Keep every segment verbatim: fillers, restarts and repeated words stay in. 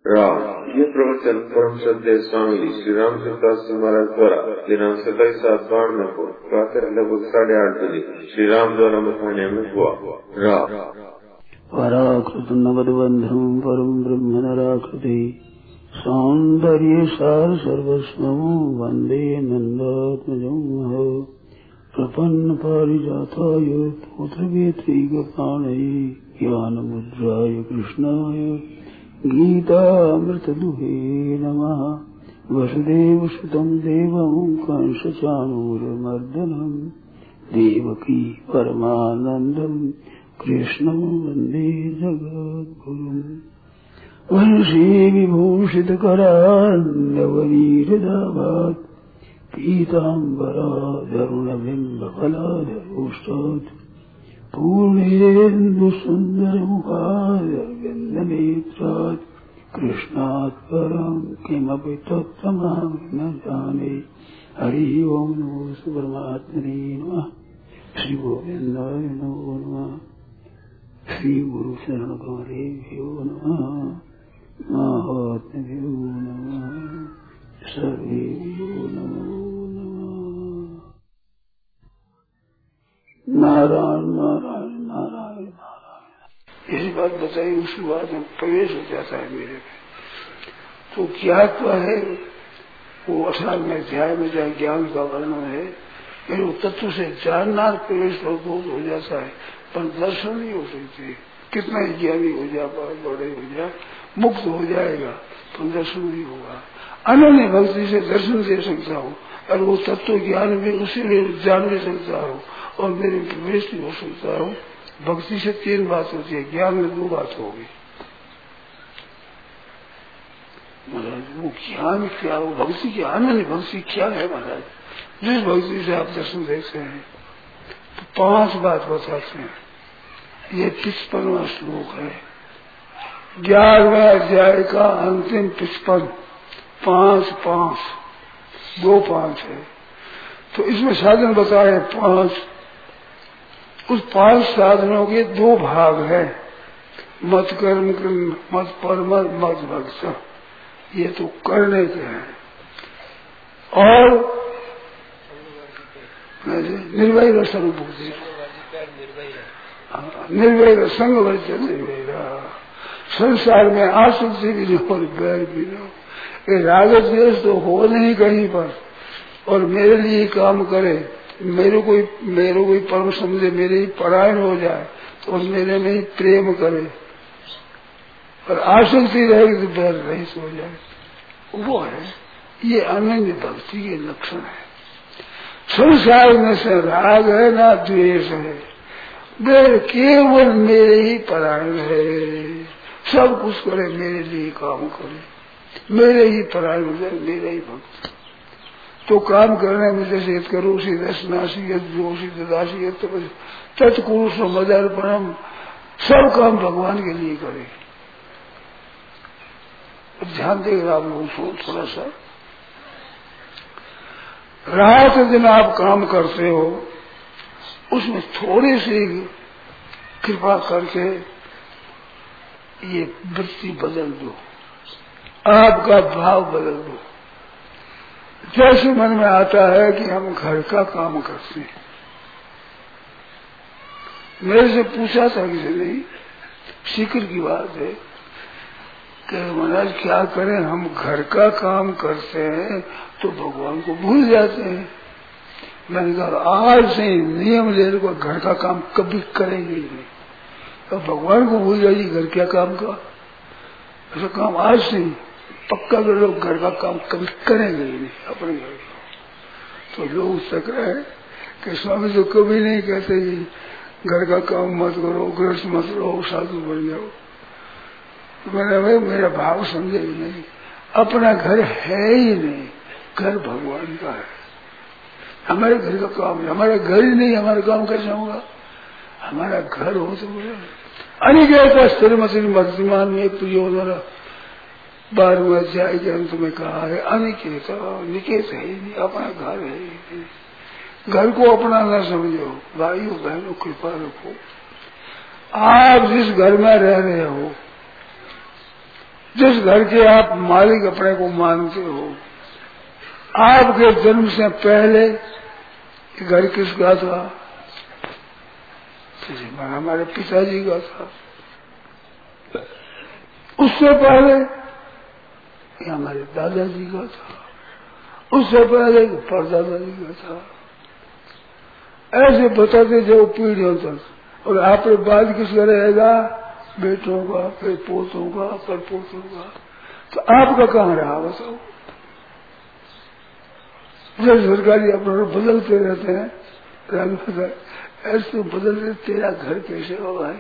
राम ये प्रवचन परम श्रद्धेय स्वामी श्री राम चरितदास महाराज द्वारा दिनांक सत्ताईस सात बानवे को प्रातः लगभग साढ़े आठ बजे श्री राम द्वारा मथाने में हुआ। राम पराकृत नवदबंधम परम ब्रह्म नराकृति सौंदर्य सार सर्वस्वं वंदे नंदात्मजं प्रपन्न पारिजाताय पुत्रवेत्रैकपाणये ज्ञानमुद्राय कृष्णाय गीतामृतदुहे नमः। वसुदेवसुतं देवं कंसचाणूरमर्दनं देवकी परमानन्दं कृष्णं वन्दे जगद्गुरुम्। वंशी विभूषितकरान्नवनीरदाभात् पीताम्बराधरुणबिम्बफलाधरोष्टात् पूर्णेन्दुसुन्दरमुखारविन्दनेत्रात् कृष्णात् परं किमपि तत्त्वमहं न जाने। हरि ओं नमो परमात्मने नमः। श्री गोविन्दाय नमो नमः। श्री गुरु शरण गौरेभ्यो नमः। महात्म्यो नमः। सर्वेभ्यो नमो नमः। नारायण नारायण नारायण नारायण। यही बात बताई उसके बाद में प्रवेश हो जाता है मेरे में। तो क्या तो है वो असल में अध्याय में जहाँ ज्ञान का वर्णन है, फिर वो तत्व से जानना प्रवेश हो जाता है, पर दर्शन नहीं हो सकते। कितना ही ज्ञानी हो जा, बड़े हो जा, मुक्त हो जाएगा, पर दर्शन नहीं होगा। अनन्य भक्ति से दर्शन दे सकता हूँ और वो तत्व ज्ञान में उसी में जान ले सकता हूँ और मेरे प्रवेश भी हो सकता हूँ। भक्ति से तीन बात होती है, ज्ञान में दो बात होगी। महाराज वो ज्ञान क्या, वो भक्ति की अनन्य भक्ति क्या है महाराज? जिस भक्ति से आप दर्शन देखते हैं तो पांच बात बताते हैं। ये पचपनवा श्लोक है, ग्यारहवें अध्याय का अंतिम पचपन, पांच पांच दो पांच है। तो इसमें साधन बताए पांच। उस पांच साधनों के दो भाग है, मत कर्म मत परम मत भक्त। ये तो करने के हैं। और निर्वैर संग बुद्धि, निर्वैर संग वर्जन निर्वैर। संसार में आसक्ति भी न हो, बैर भी न हो, राग द्वेष तो हो नहीं कहीं पर, और मेरे लिए काम करे, मेरे कोई मेरे कोई परम समझे, मेरे ही परायण हो जाए तो और मेरे में ही प्रेम करे, और आसक्ति रहेगी तो बैर रहित हो जाए। वो है ये अनन्य भक्ति के लक्षण है। संसार में से राग है ना द्वेष है, वे केवल मेरे ही परायण है। सब कुछ करे, मेरे लिए काम करे, मेरे ही परायण हो जाए, मेरे ही भक्त। तो काम करने में जैसे करो सी दसनाशियत जोशी दासियत तत्कुरुष मदर्पणम, सब काम भगवान के लिए करे। ध्यान देगा आप लोगों को थोड़ा सा। रात दिन आप काम करते हो, उसमें थोड़ी सी कृपा करके ये वृत्ति बदल दो, आपका भाव बदल दो। जैसे मन में आता है कि हम घर का काम करते हैं। मेरे से पूछा था किसी ने, फिक्र की बात है कि महाराज क्या करें, हम घर का काम करते हैं तो भगवान को भूल जाते हैं। मैंने कहा आज से नियम ले लो, घर का काम कभी करेंगे ही नहीं। तो भगवान को भूल जाइए, घर क्या काम का ऐसा काम आज से पक्का कर लो, घर का काम कभी करेंगे ही नहीं अपने घर का। तो लोग तक रहे कि स्वामी तो कभी नहीं कहते घर का काम मत करो, गृहस्थ मत रहो, साधु बन जाओ। तो मैंने भाई मेरा भाव समझे ही नहीं, अपना घर है ही नहीं, घर भगवान का है। हमारे घर का काम है, हमारा घर ही नहीं, हमारा काम कैसे होगा? हमारा घर हो तो बोले अनिकेत स्थिर मशीन वर्तमान में प्रियो द्वारा बारहवें अध्याय के अंत में कहा है, अनिकेत निकेत है ही नहीं, अपना घर है ही नहीं। घर को अपना न समझो भाइयों बहनों, कृपा रखो। आप जिस घर में रह रहे हो जिस घर के आप मालिक अपने को मानते हो, आपके जन्म से पहले घर किसका था? हमारे पिताजी का था। उससे पहले हमारे दादाजी का था, उससे पहले परदादाजी का था। ऐसे बताते जाओ पीढ़ियों तक। और आपके बाद किसका रहेगा? बेटों का, फिर पोतों का, फिर पोतों का। तो आपका कहाँ रहा बताओ? जब सरकारी अपने बदलते रहते हैं, ऐसे बदलते, तेरा घर कैसे हो भाई?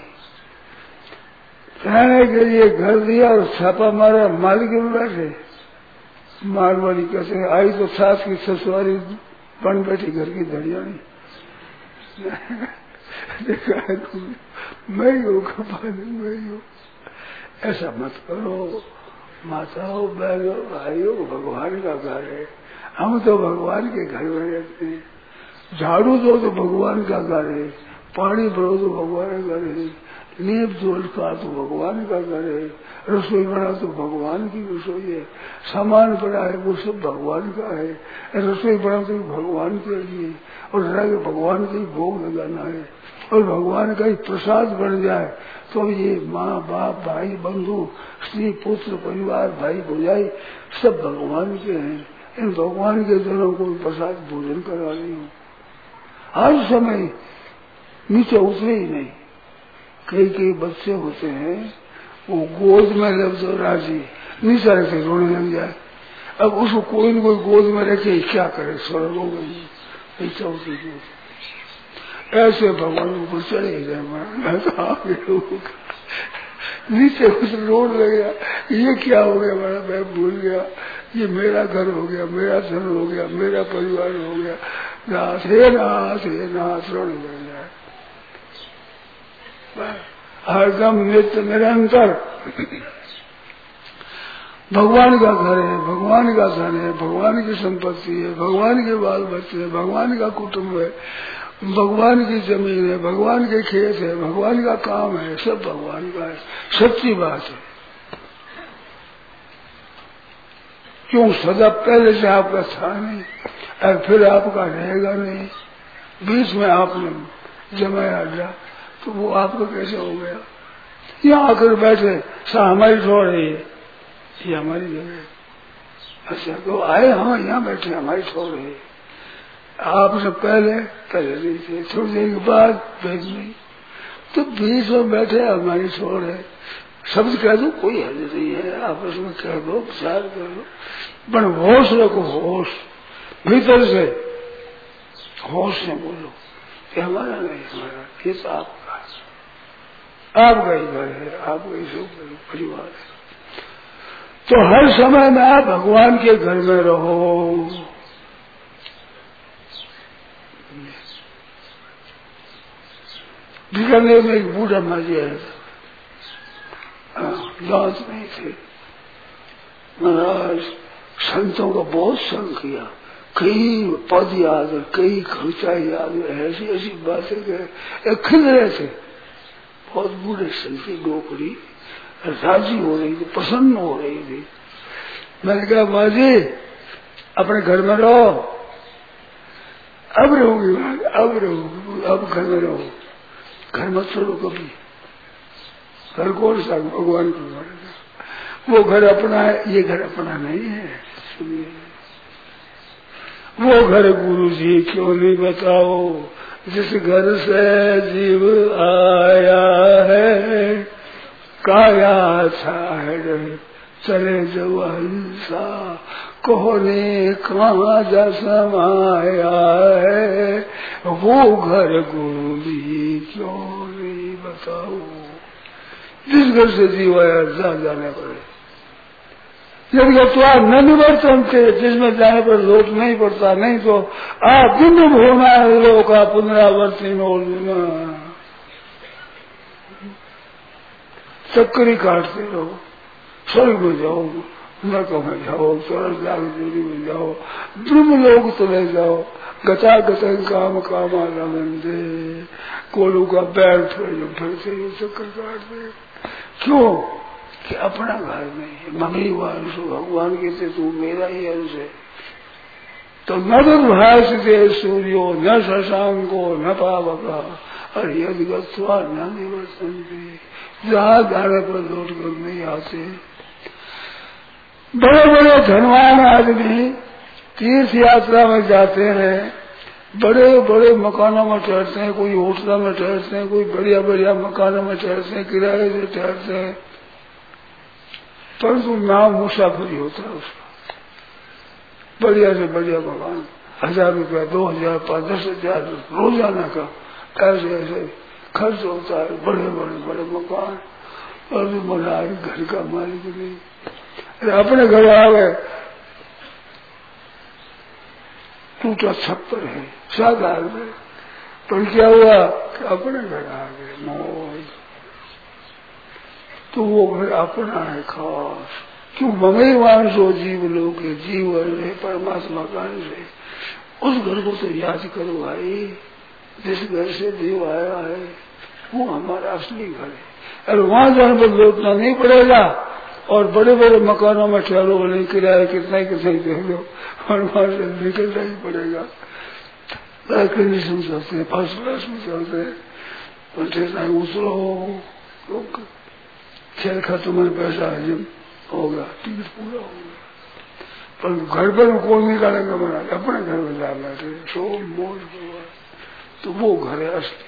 रहने के लिए घर दिया और छापा मारा, मालिक में बैठे। मारवाड़ी कैसे आई तो सास की ससुरारी बन बैठी घर की धड़ियानी। देखा है तुम, मैं ही हूँ कपाल, मैं ही हूँ। ऐसा मत करो माताओं, बहनों, भाइयों, भगवान का घर है। हम तो भगवान के घर में रहते हैं। झाड़ू दो तो भगवान का घर है, पानी भरो तो भगवान का घर है, नींब धोल का तो भगवान का घर है, रसोई बना तो भगवान की रसोई है, सामान बना है वो सब भगवान का है, रसोई बना तो भगवान के लिए, और रह भगवान का ही भोग लगाना है, और भगवान का ही प्रसाद बन जाए तो ये माँ बाप भाई बंधु स्त्री पुत्र परिवार भाई भौजाई सब भगवान के हैं। इन भगवान के जनों को प्रसाद भोजन करा रही हूँ। हर समय नीचे उतरे ही नहीं। कई कई बच्चे होते हैं वो गोद में लग जाओ राजी, नीचे रखे रोने लग जाए। अब उसको कोई न कोई गोद में रखे क्या करे, स्वर्गों में ऐसा होती है। ऐसे भगवान को चले गए, नीचे कुछ रोड लग गया, ये क्या हो गया बड़ा, मैं भूल गया, ये मेरा घर हो गया, मेरा धन हो गया, मेरा परिवार हो गया, नाथ हे नाथ हे नाथ रोने लग जाए। हरदम नित्य निरंतर भगवान का घर है, भगवान का धन है, भगवान की संपत्ति है, भगवान के बाल बच्चे है, भगवान का कुटुंब है, भगवान की जमीन है, भगवान के खेत है, भगवान का काम है, सब भगवान का है। सच्ची बात है। क्यों सदा पहले से आपका था नहीं और फिर आपका रहेगा नहीं, बीच में आपने जमाया अड्डा तो वो आपका कैसे हो गया? यहाँ आकर बैठे सा हमारी छोड़ रही है, ये हमारी जगह। अच्छा तो आए हम यहाँ बैठे हमारी छोड़ रही है, आपसे पहले पहले नहीं थे, थोड़ी देर के बाद भेज नहीं, तो बीच में बैठे हमारी छोड़ है। शब्द कह दो कोई हद नहीं है, आपस में कह दो, विचार कर दो, पर होश रखो, होश भीतर से होश से बोलो कि हमारा नहीं, हमारा ये तो आपका है, आपका ही घर है, आपका ही सब परिवार है। तो हर समय में आप भगवान के घर में रहो। बीकानेर में एक बूढ़ा माजी आया था, दांत नहीं थे। महाराज संतों का बहुत संग किया, कई पद याद है, कई खर्चा याद है, ऐसी ऐसी बातें कहे, खिल रहे थे। बहुत बूढ़े संत की डोकरी राजी हो रही थी, प्रसन्न हो रही थी। मैंने कहा बाजी अपने घर में रहो। अब रहोगी, अब रहोगी, अब घर में रहो, घर मत छोड़ो कभी। घर कौन सा? भगवान का घर है। वो घर अपना है, ये घर अपना नहीं है। सुनिए, वो घर गुरु जी क्यों नहीं बताओ, जिस घर से जीव आया है, काया छाड़ चले जो अहिंसा, कोने कहाँ जा समाया है, वो घर गुरु जी क्यों नहीं बताओ। जिस घर से जीव आया जा जाने पड़े, जब तो आप न निवर्तन थे, जिसमें जाने पर लोट नहीं पड़ता, नहीं तो आप दिन होना है लोग का पुनरावर्ती में चक्करी काटते रहो, स्वर्ग में जाओ, नरकों में जाओ, स्वर्ग जागृति में जाओ, ब्रह्म लोग चले जाओ, गता गता काम कामा लंदे, कोलू का बैर फिर फिर से ये चक्कर काटते। क्यों? कि अपना घर नहीं है। मम्मी अंश भगवान कहते तू मेरा ही अंश है। तो न दुर्भाषते सूर्यो न शशांको न पावका और यदि गत्वा न निवर्तन्ते, जहाँ जाने पर लौट कर नहीं आते। बड़े बड़े धनवान आदमी तीर्थ यात्रा में जाते हैं, बड़े बड़े मकानों में ठहरते हैं, कोई होटलों में ठहरते हैं, कोई बढ़िया बढ़िया मकानों में ठहरते हैं, किराए से ठहरते हैं, परंतु नाम मुसाफिरी होता है उसका। बढ़िया से बढ़िया मकान, हजार रुपया, दो हजार, पाँच दस हजार रोजाना का ऐसे ऐसे खर्च होता है। बड़े बड़े बड़े मकान और बना घर का मालिक नहीं। अरे अपने घर आ गए, टूटा छप्पर है, सात आ गए, पर क्या हुआ कि अपने घर आ गए मौज। तो वो घर अपना है खास। क्यों ममई वांसो जीव लोग जीवन है परमात्मा का अंश है। उस घर को तो याद करो भाई, जिस घर से जीव आया है वो हमारा असली घर है। और वहां जाने पर लौटना नहीं पड़ेगा और बड़े बड़े मकानों में ठहरो नहीं, किराया कितना ही कितना ही दे दो और वहां से निकलना ही पड़ेगा। एयर कंडीशन चलते हैं, फर्स्ट क्लास में चलते हैं, और ट्रेन उतरो खेल खत्म में पैसा हजम होगा, टिकट पूरा होगा। पर घर पर कौन निकालेगा बना, अपने घर में जा बैठे सो मौज होगा। तो वो घर है असली,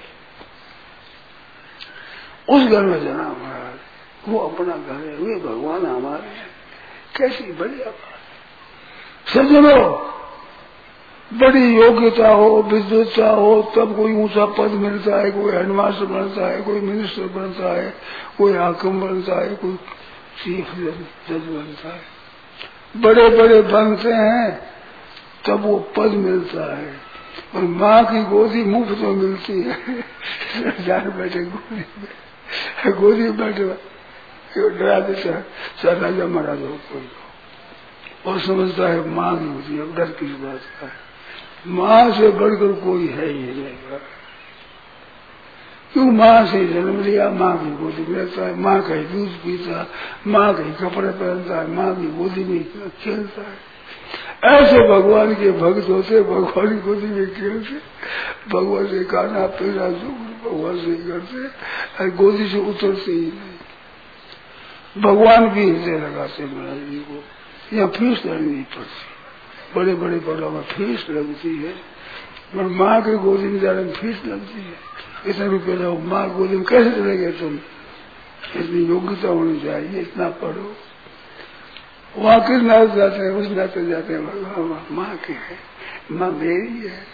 उस घर में जाना महाराज, वो अपना घर है, वे भगवान हमारे हैं। कैसी बढ़िया बात। सज्जनों, बड़ी योग्यता हो, विद्वत्ता हो, तब कोई ऊंचा पद मिलता है, कोई हेडमास्टर बनता है, कोई मिनिस्टर बनता है, कोई हाकिम बनता है, कोई चीफ जज बनता है। बड़े बड़े बनते हैं तब वो पद मिलता है। और माँ की गोदी मुफ्त में मिलती है। जान बैठे गोदी में, गोदी में बैठे डरा देता है, सर राजा महाराज हो कोई, और समझता है माँ की होती है। अब डर किस बात का है, माँ से बढ़कर कोई है ही नहीं। क्यों माँ से जन्म लिया, माँ की गोदी में रहता है, माँ का ही दूध पीता, माँ के कपड़े पहनता है, माँ की गोदी में खेलता है। ऐसे भगवान के भक्त होते, भगवान की गोदी में खेलते, भगवान से खाना पीना सुख भगवान से ही करते, गोदी से उतरते ही नहीं। भगवान भी हृदय लगाते महाराज जी को। यहाँ फीस लगनी पड़ती, बड़े बड़े बड़ों में फीस लगती है, और माँ की गोदी में जाने में फीस लगती है। इतने रुपये लो, माँ गोदी में कैसे चलेंगे तुम? इतनी योग्यता होनी चाहिए, इतना पढ़ो। वहाँ किस नाते जाते हैं, उस नाते जाते हैं भगवान माँ के है, माँ मेरी है।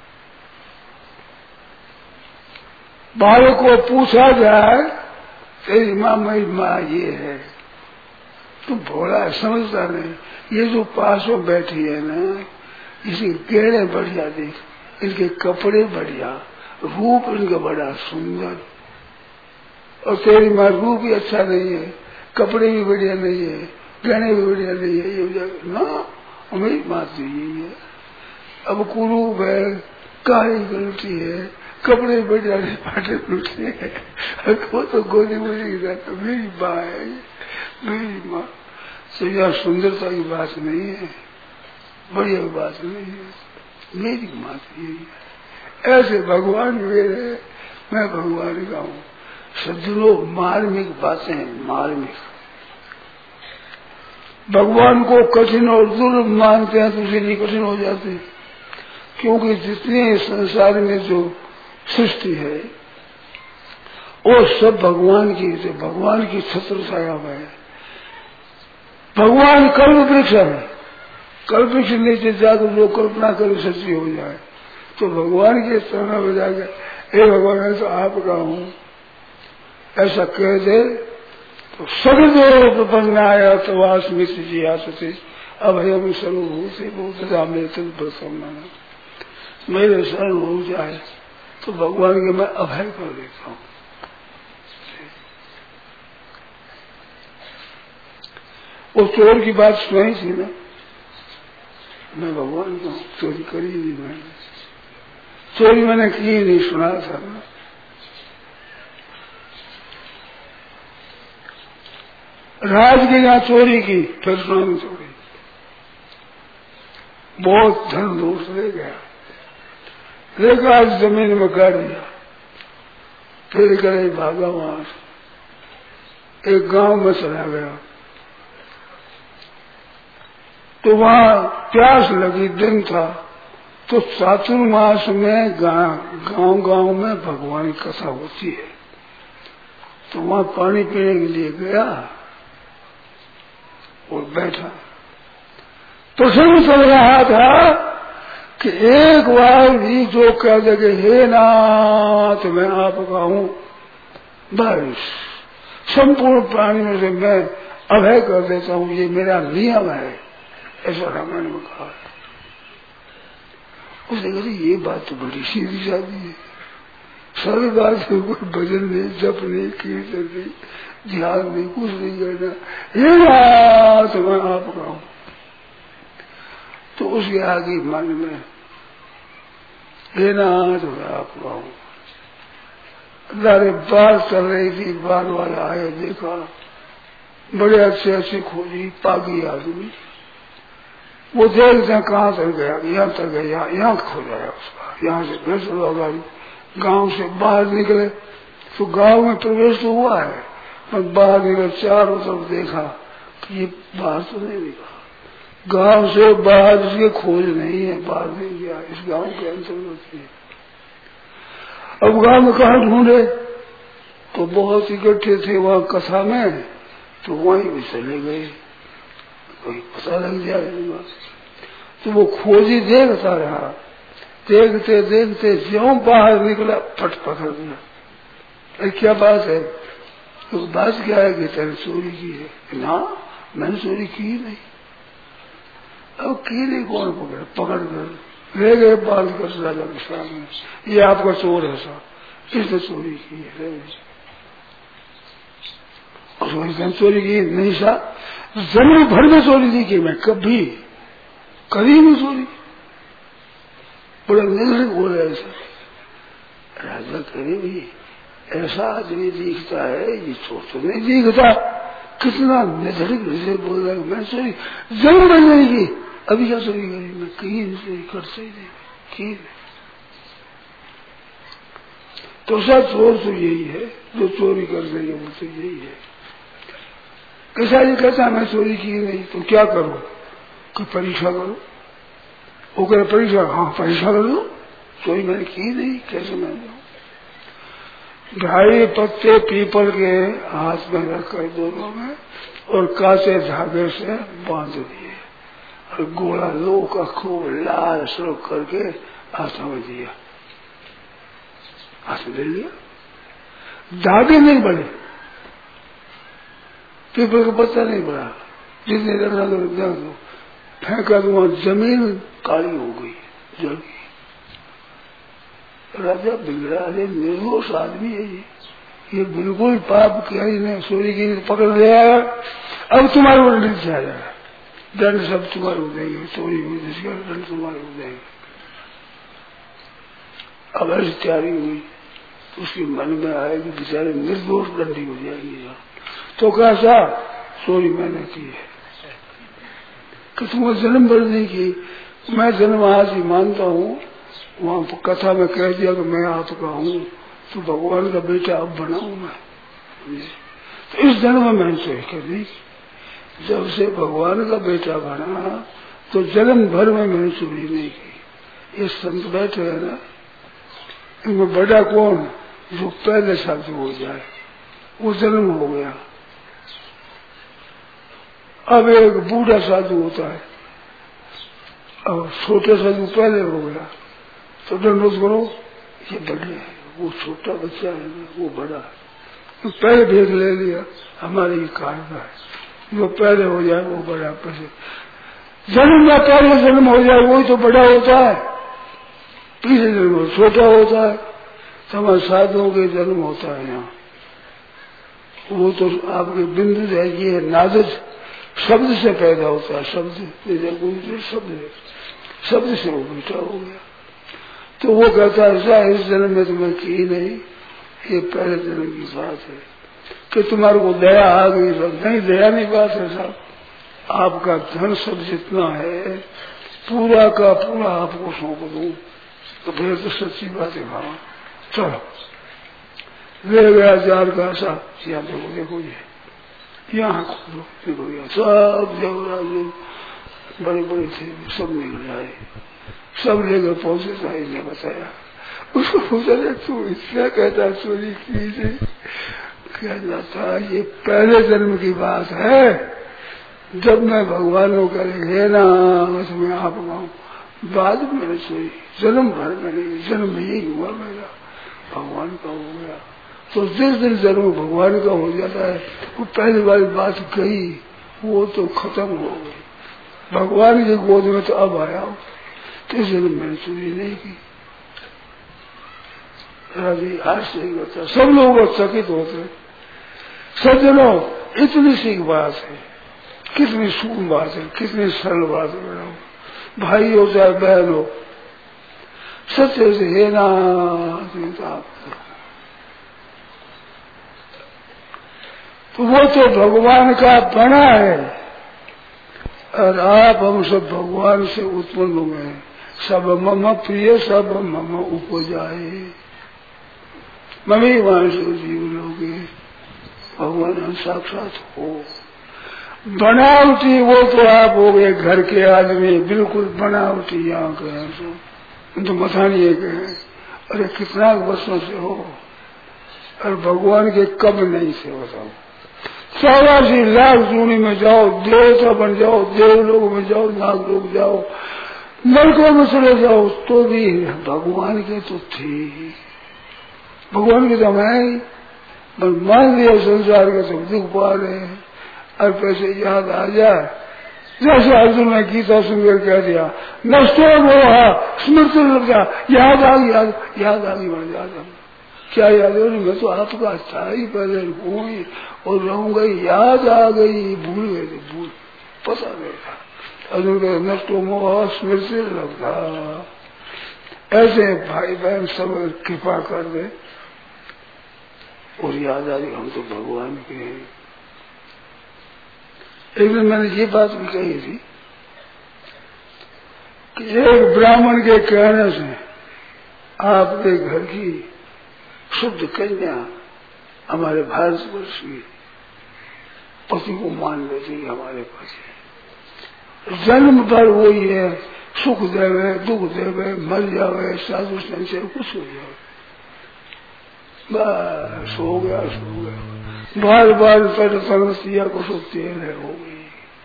बालक को पूछा जाए तेरी माँ मेरी माँ ये है, तुम भोला है, समझता नहीं। ये जो पास में बैठी है ना, इसके गहरे बढ़िया देख, इनके कपड़े बढ़िया, रूप इनका बड़ा सुंदर, और तेरी माँ रूप भी अच्छा नहीं है, कपड़े भी बढ़िया नहीं है, गहने भी बढ़िया नहीं है, ये ना हमें बात यही है। अब कुरूप है, काली गलती है, कपड़े बढ़िया नहीं, फाटे लुटते हैं, वो तो गोदी मुझे तो मेरी माँ है, मेरी माँ। तो यह सुंदरता की बात नहीं है, बढ़िया की बात नहीं है, मेरी माँ यही है। ऐसे भगवान मेरे, मैं भगवान का हूँ। सज्जनों, मार्मिक बातें हैं, मार्मिक। भगवान को कठिन और दुर्लभ मानते हैं तो इसलिए कठिन हो जाते हैं, क्योंकि जितने संसार में जो सृष्टि है वो सब भगवान की, भगवान की छत्र छाया में है। भगवान कल्प वृक्ष है, कल्प वृक्ष नीचे जाकर लोग कल्पना कर सच्ची हो जाए, तो भगवान के स्थान में जाकर हे भगवान मैं तो आपका हूँ ऐसा कह दे तो सगदेव प्रपन्न आया तो वास्मित जी आसते अभयम सर्वभूत से बहुत मेरे मेरे शरण हो जाए तो भगवान के मैं अभय कर देता हूँ। वो चोर की बात सुनाई थी ना, मैं भगवान का हूँ, चोरी करी नहीं मैंने, चोरी मैंने की नहीं, सुना था ना। राज के यहाँ चोरी की, फिर स्वयं चोरी, बहुत धन दोष ले गया, लेकिन आज जमीन में गाड़ दिया, फिर गए भागा वहां से, एक गांव में चला गया, तो वहां प्यास लगी, दिन था, तो चातुर्मास में गांव गांव में भगवान की कथा होती है, तो वहां पानी पीने के लिए गया और बैठा, तो प्रसंग चल रहा था कि एक बार भी जो कह दे हे नाथ मैं आपका हूं, बस संपूर्ण प्राणियों से मैं अभय कर देता हूं, ये मेरा नियम है, ऐसा रामायण में कहा है। उसने कहा ये बात तो बड़ी सीधी सादी है, सरल बात है, कोई भजन नहीं, जप नहीं, कीर्तन नहीं, ध्यान नहीं, कुछ नहीं करना, ये बात मैं आपका हूं। तो उसके आगे मन में हे नाथ मैं आपका हूं, अरे बात चल रही थी, बार वाला आया, देखा बड़े अच्छे अच्छे खोजी, पागी आदमी, वो देखते कहाँ तक गया, यहाँ तक गया, यहाँ खो जाया उसका, यहाँ से फिर चलो गाड़ी, गांव से बाहर निकले तो गांव में प्रवेश तो हुआ है, पर बाहर निकले चारों तरफ देखा कि ये बाहर तो नहीं दिखा, गांव से बाहर इसकी खोज नहीं है, बाहर नहीं गया, इस गांव के अंतर्गत है। अब गांव में कहा ढूंढे, तो बहुत इकट्ठे थे वहां कथा में, तो वहीं भी चले गए, कोई पता लग जाएगा, तो वो खोजी देखता रहा, देखते देखते ज्यों बाहर निकला, फट पकड़ दिया, अरे क्या बात है, तो बात क्या है कि तेरे चोरी की है, ना मैंने चोरी की नहीं, अब की नहीं, कौन पकड़, पकड़ कर ले गए, बांध कर राजा के सामने, ये आपका चोर है साहब, इसने चोरी की है, और चोरी की नहीं साहब, जमीन भर में चोरी नहीं की मैं, कभी कभी नहीं चोरी, बड़ा निर्णय बोल रहे ऐसा। राजा करे भी ऐसा आदमी दिखता है, ये चोर तो नहीं दिखता, कितना निर्धड़क हृदय बोल रहा है, मैं चोरी जरूर बन जाएगी, अभी क्या चोरी करी, मैं कहीं नहीं चोरी कर सकती नहीं, की नहीं। तो सब चोर तो यही है, जो चोरी कर देंगे वो तो यही है। कैसा ये कहता मैं चोरी की नहीं, तो क्या करूं, कि परीक्षा करो, वो कह परीक्षा, हाँ परीक्षा कर लो, चोरी मैंने की नहीं, कैसे मैं जाऊं, ढाई पत्ते पीपल के हाथ में रखकर दोनों में, और कांचे धागे से बांध दिए, और गोला लो का खूब लाल सुरख करके हाथ में दिया, हाथ में ले लिया, धागे नहीं बढ़े, पीपल का पत्ता नहीं बढ़ा, जितने रखना तो रख दो, फेंका तो वहां जमीन काली हो गई, जल गई। राजा बिगड़ा है, निर्दोष आदमी है ये, ये बिल्कुल पाप किया, इन्हें चोरी की पकड़ ले आया, अब तुम्हारे ऊपर दंड किया जाएगा, दंड सब तुम्हारे हो जाएंगे, चोरी हुई जिसका दंड तुम्हारे हो जाएंगे। अब ऐसी तैयारी हुई, तो उसके मन में आया कि बेचारे निर्दोष दंडी हो जाएंगे, तो कैसा चोरी मैंने की है, कि तुम्हें जन्म भर नहीं की, मैं जन्म आज ही मानता हूँ, वहां कथा में कह दिया कि मैं आपका हूँ, तो भगवान का बेटा अब बना हूं मैं, तो इस जन्म में मैंने चोरी कर दी, जब से भगवान का बेटा बना तो जन्म भर में मैंने चोरी नहीं की। ये संत बैठे है ना, इनमें बड़ा कौन, जो पहले साधु हो जाए, वो जन्म हो गया। अब एक बूढ़ा साधु होता है, और छोटे साधु पहले हो गया, तो दंडोत करो, ये बड़े है, वो छोटा बच्चा है ना, वो बड़ा है, तो पहले भेद ले लिया, हमारे ये कारण है, जो पहले हो जाए वो बड़ा, पैसे जन्म में पहले जन्म हो जाए वही तो बड़ा होता है, तीसरे जन्म छोटा होता है, तो हमारे साधुओं के जन्म होता है यहाँ, वो तो आपके बिंदु है, ये नादज शब्द से पैदा होता है, शब्द शब्द शब्द से वो बेटा हो गया। तो वो कहता है ऐसा इस जन्म में तो मैं की नहीं, ये पहले जन्म की बात है, कि तुम्हारे को दया आ गई। नहीं, दया नहीं बात है साहब। आपका धन सब जितना है पूरा का पूरा आपको सौंप दूं तो फिर तो सच्ची बात है। हाँ चलो, ले गया जार का सा। यहाँ देखो देखो ये यहाँ खोलो, देखो यहाँ सब देवराज बड़े बड़े थे, सब निकल आए, सब लेकर पहुंचे। साहिब ने बताया, उसको पूछा तू इसलिए कहता चोरी की से? कहना था ये पहले जन्म की बात है, जब मैं भगवान को करेंगे ना उसमें आप गाँव, बाद में मैंने सोई, जन्म भर में नहीं, जन्म यही हुआ मेरा, भगवान का हो गया। तो जिस दिन जन्म भगवान का हो जाता है, वो पहली वाली बात गई, वो तो खत्म हो गई। भगवान की गोद में तो अब आया हूँ, तो इस जन्म मैंने चोरी नहीं की। राजी आज से होता, सब लोग चकित होते। सज्जनों, इतनी सी बात है, कितनी सूक्ष्म बात है, कितनी सरल बात है मेरा भाई हो चाहे बहन हो, सत्य से है ना। तो वो तो भगवान का बना है और आप हम सब भगवान से उत्पन्न हुए। सब मम प्रिय सब मम उपजाए, मम्मी वहां से जीव लोगे, भगवान साक्षात हो। बनावटी वो तो आप हो गए घर के आदमी, बिल्कुल बनावटी यहाँ के हैं तो मथानी के हैं। अरे कितना वर्षों से हो और भगवान के कब नहीं से बताओ। चौरासी लाख जूनी में जाओ, देवता बन जाओ, देव लोग में जाओ, नाग लोग जाओ, नरकों में चले जाओ, तो भी भगवान के तो थे, भगवान के तो है। मान लिया संसार के सब दुख पा रहे हैं और पैसे याद आ जाए, जैसे अर्जुन ने गीता सुनकर कह दिया नष्टो मोहा स्मृति लग जा, याद आ गई, याद याद आ गई वहां याद। क्या याद है? मैं तो आपका था ही पहले हूँ और रहूंगा, याद आ गई, भूल गए थे, भूल पता नहीं था। अर्जुन का नष्टो मोहा स्मृति लग जा। ऐसे भाई बहन सब कृपा कर दे और याद आ गई हम तो भगवान के हैं। एक दिन मैंने ये बात भी कही थी कि एक ब्राह्मण के कहने से आपके घर की शुद्ध कन्या हमारे भारतवर्ष की पति को मान लेती है, हमारे पति जन्म पर वही है, सुख देवे दुख देवे, मर जावे, साधु संशय कुछ हो जाए, बस हो गया सो गया। बार बार पर समस्या को सोचते रहे हो गई।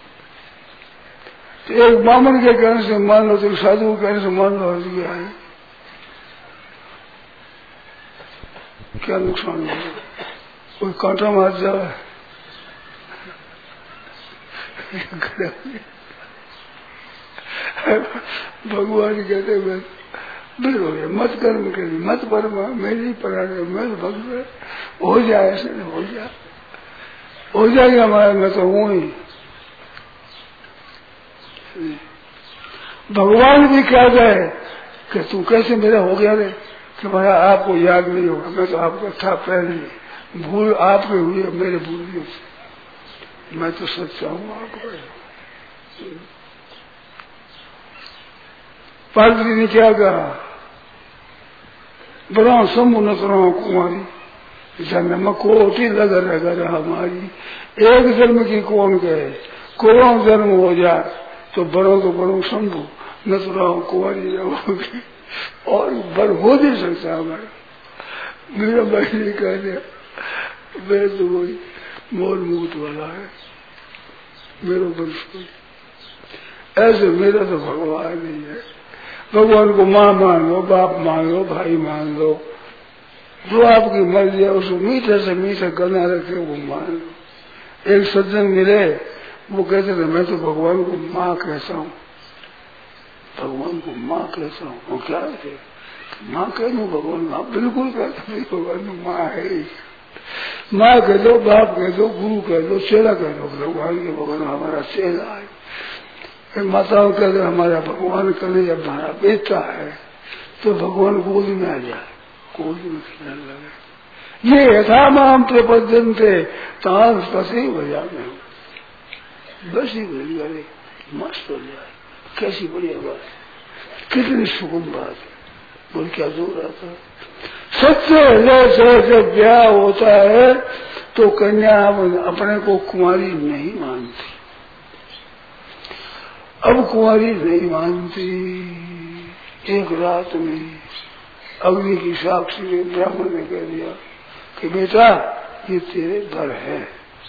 तो एक ब्राह्मण के कहने से मान लो, तो साधु के कहने से मान लो, हर गया है, क्या नुकसान हो? कोई कांटा मार जाए भगवान कहते मैं बिल हो गया, मत कर्म करी, मत परमा, मेरी पराने मैं भक्त हो जाए, ऐसे नहीं हो जाए, हो जाएगा हमारा, मैं तो हूं ही। भगवान भी क्या गए कि तू कैसे मेरा हो गया रे, कि भाई आपको याद नहीं होगा, मैं तो आपका था पहले, भूल आपके हुई है, मेरे भूल से, मैं तो सच्चा हूँ आपका। पार्वती ने क्या कहा, बड़ा समुन्नत रहो कुमारी, जन्म कोटि लग रगर हमारी। एक जन्म की कौन कहे, करोड़ जन्म हो जाए तो बड़ो तो बड़ो शंभु, न तो रहो कुमारी रहोगी, और बड़ हो नहीं सकता हमारा। मेरा भाई ने कह दिया मैं तो कोई मोल मुक्त वाला है, मेरा वंश कोई ऐसे, मेरा तो भगवान नहीं है। भगवान को माँ मान लो, बाप मान लो, भाई मान लो, जो आपकी मर्जी है उसको मीठे से मीठा गला रखे वो मान लो। एक सज्जन मिले, वो कहते थे मैं तो भगवान को माँ कहता हूँ, भगवान को माँ कहता हूँ। वो क्या है, माँ कह दो भगवान, माँ बिल्कुल कहते नहीं, भगवान माँ है ही। माँ कह दो, बाप कह दो, गुरु कह दो, चेला कह दो, भगवान के भगवान हमारा चेला है। माताओं कह दो हमारा भगवान करे, जब हमारा बेटा है तो भगवान गोद में आ जाए, गोद में खेलने लगे। ये यथा माम प्रपद्यन थे तान पसे बजा में बस ही मिल गए, मस्त हो जाए। कैसी बढ़िया बात, कितनी सुगम बात है। बोल क्या जोर आता। सत्य हृदय से जब ब्याह होता है तो कन्या अपने को कुंवारी नहीं मानती। अब कुंवारी नहीं मानती। एक रात में अग्नि की साक्षी में ब्राह्मण ने कह दिया कि बेटा ये तेरे घर है।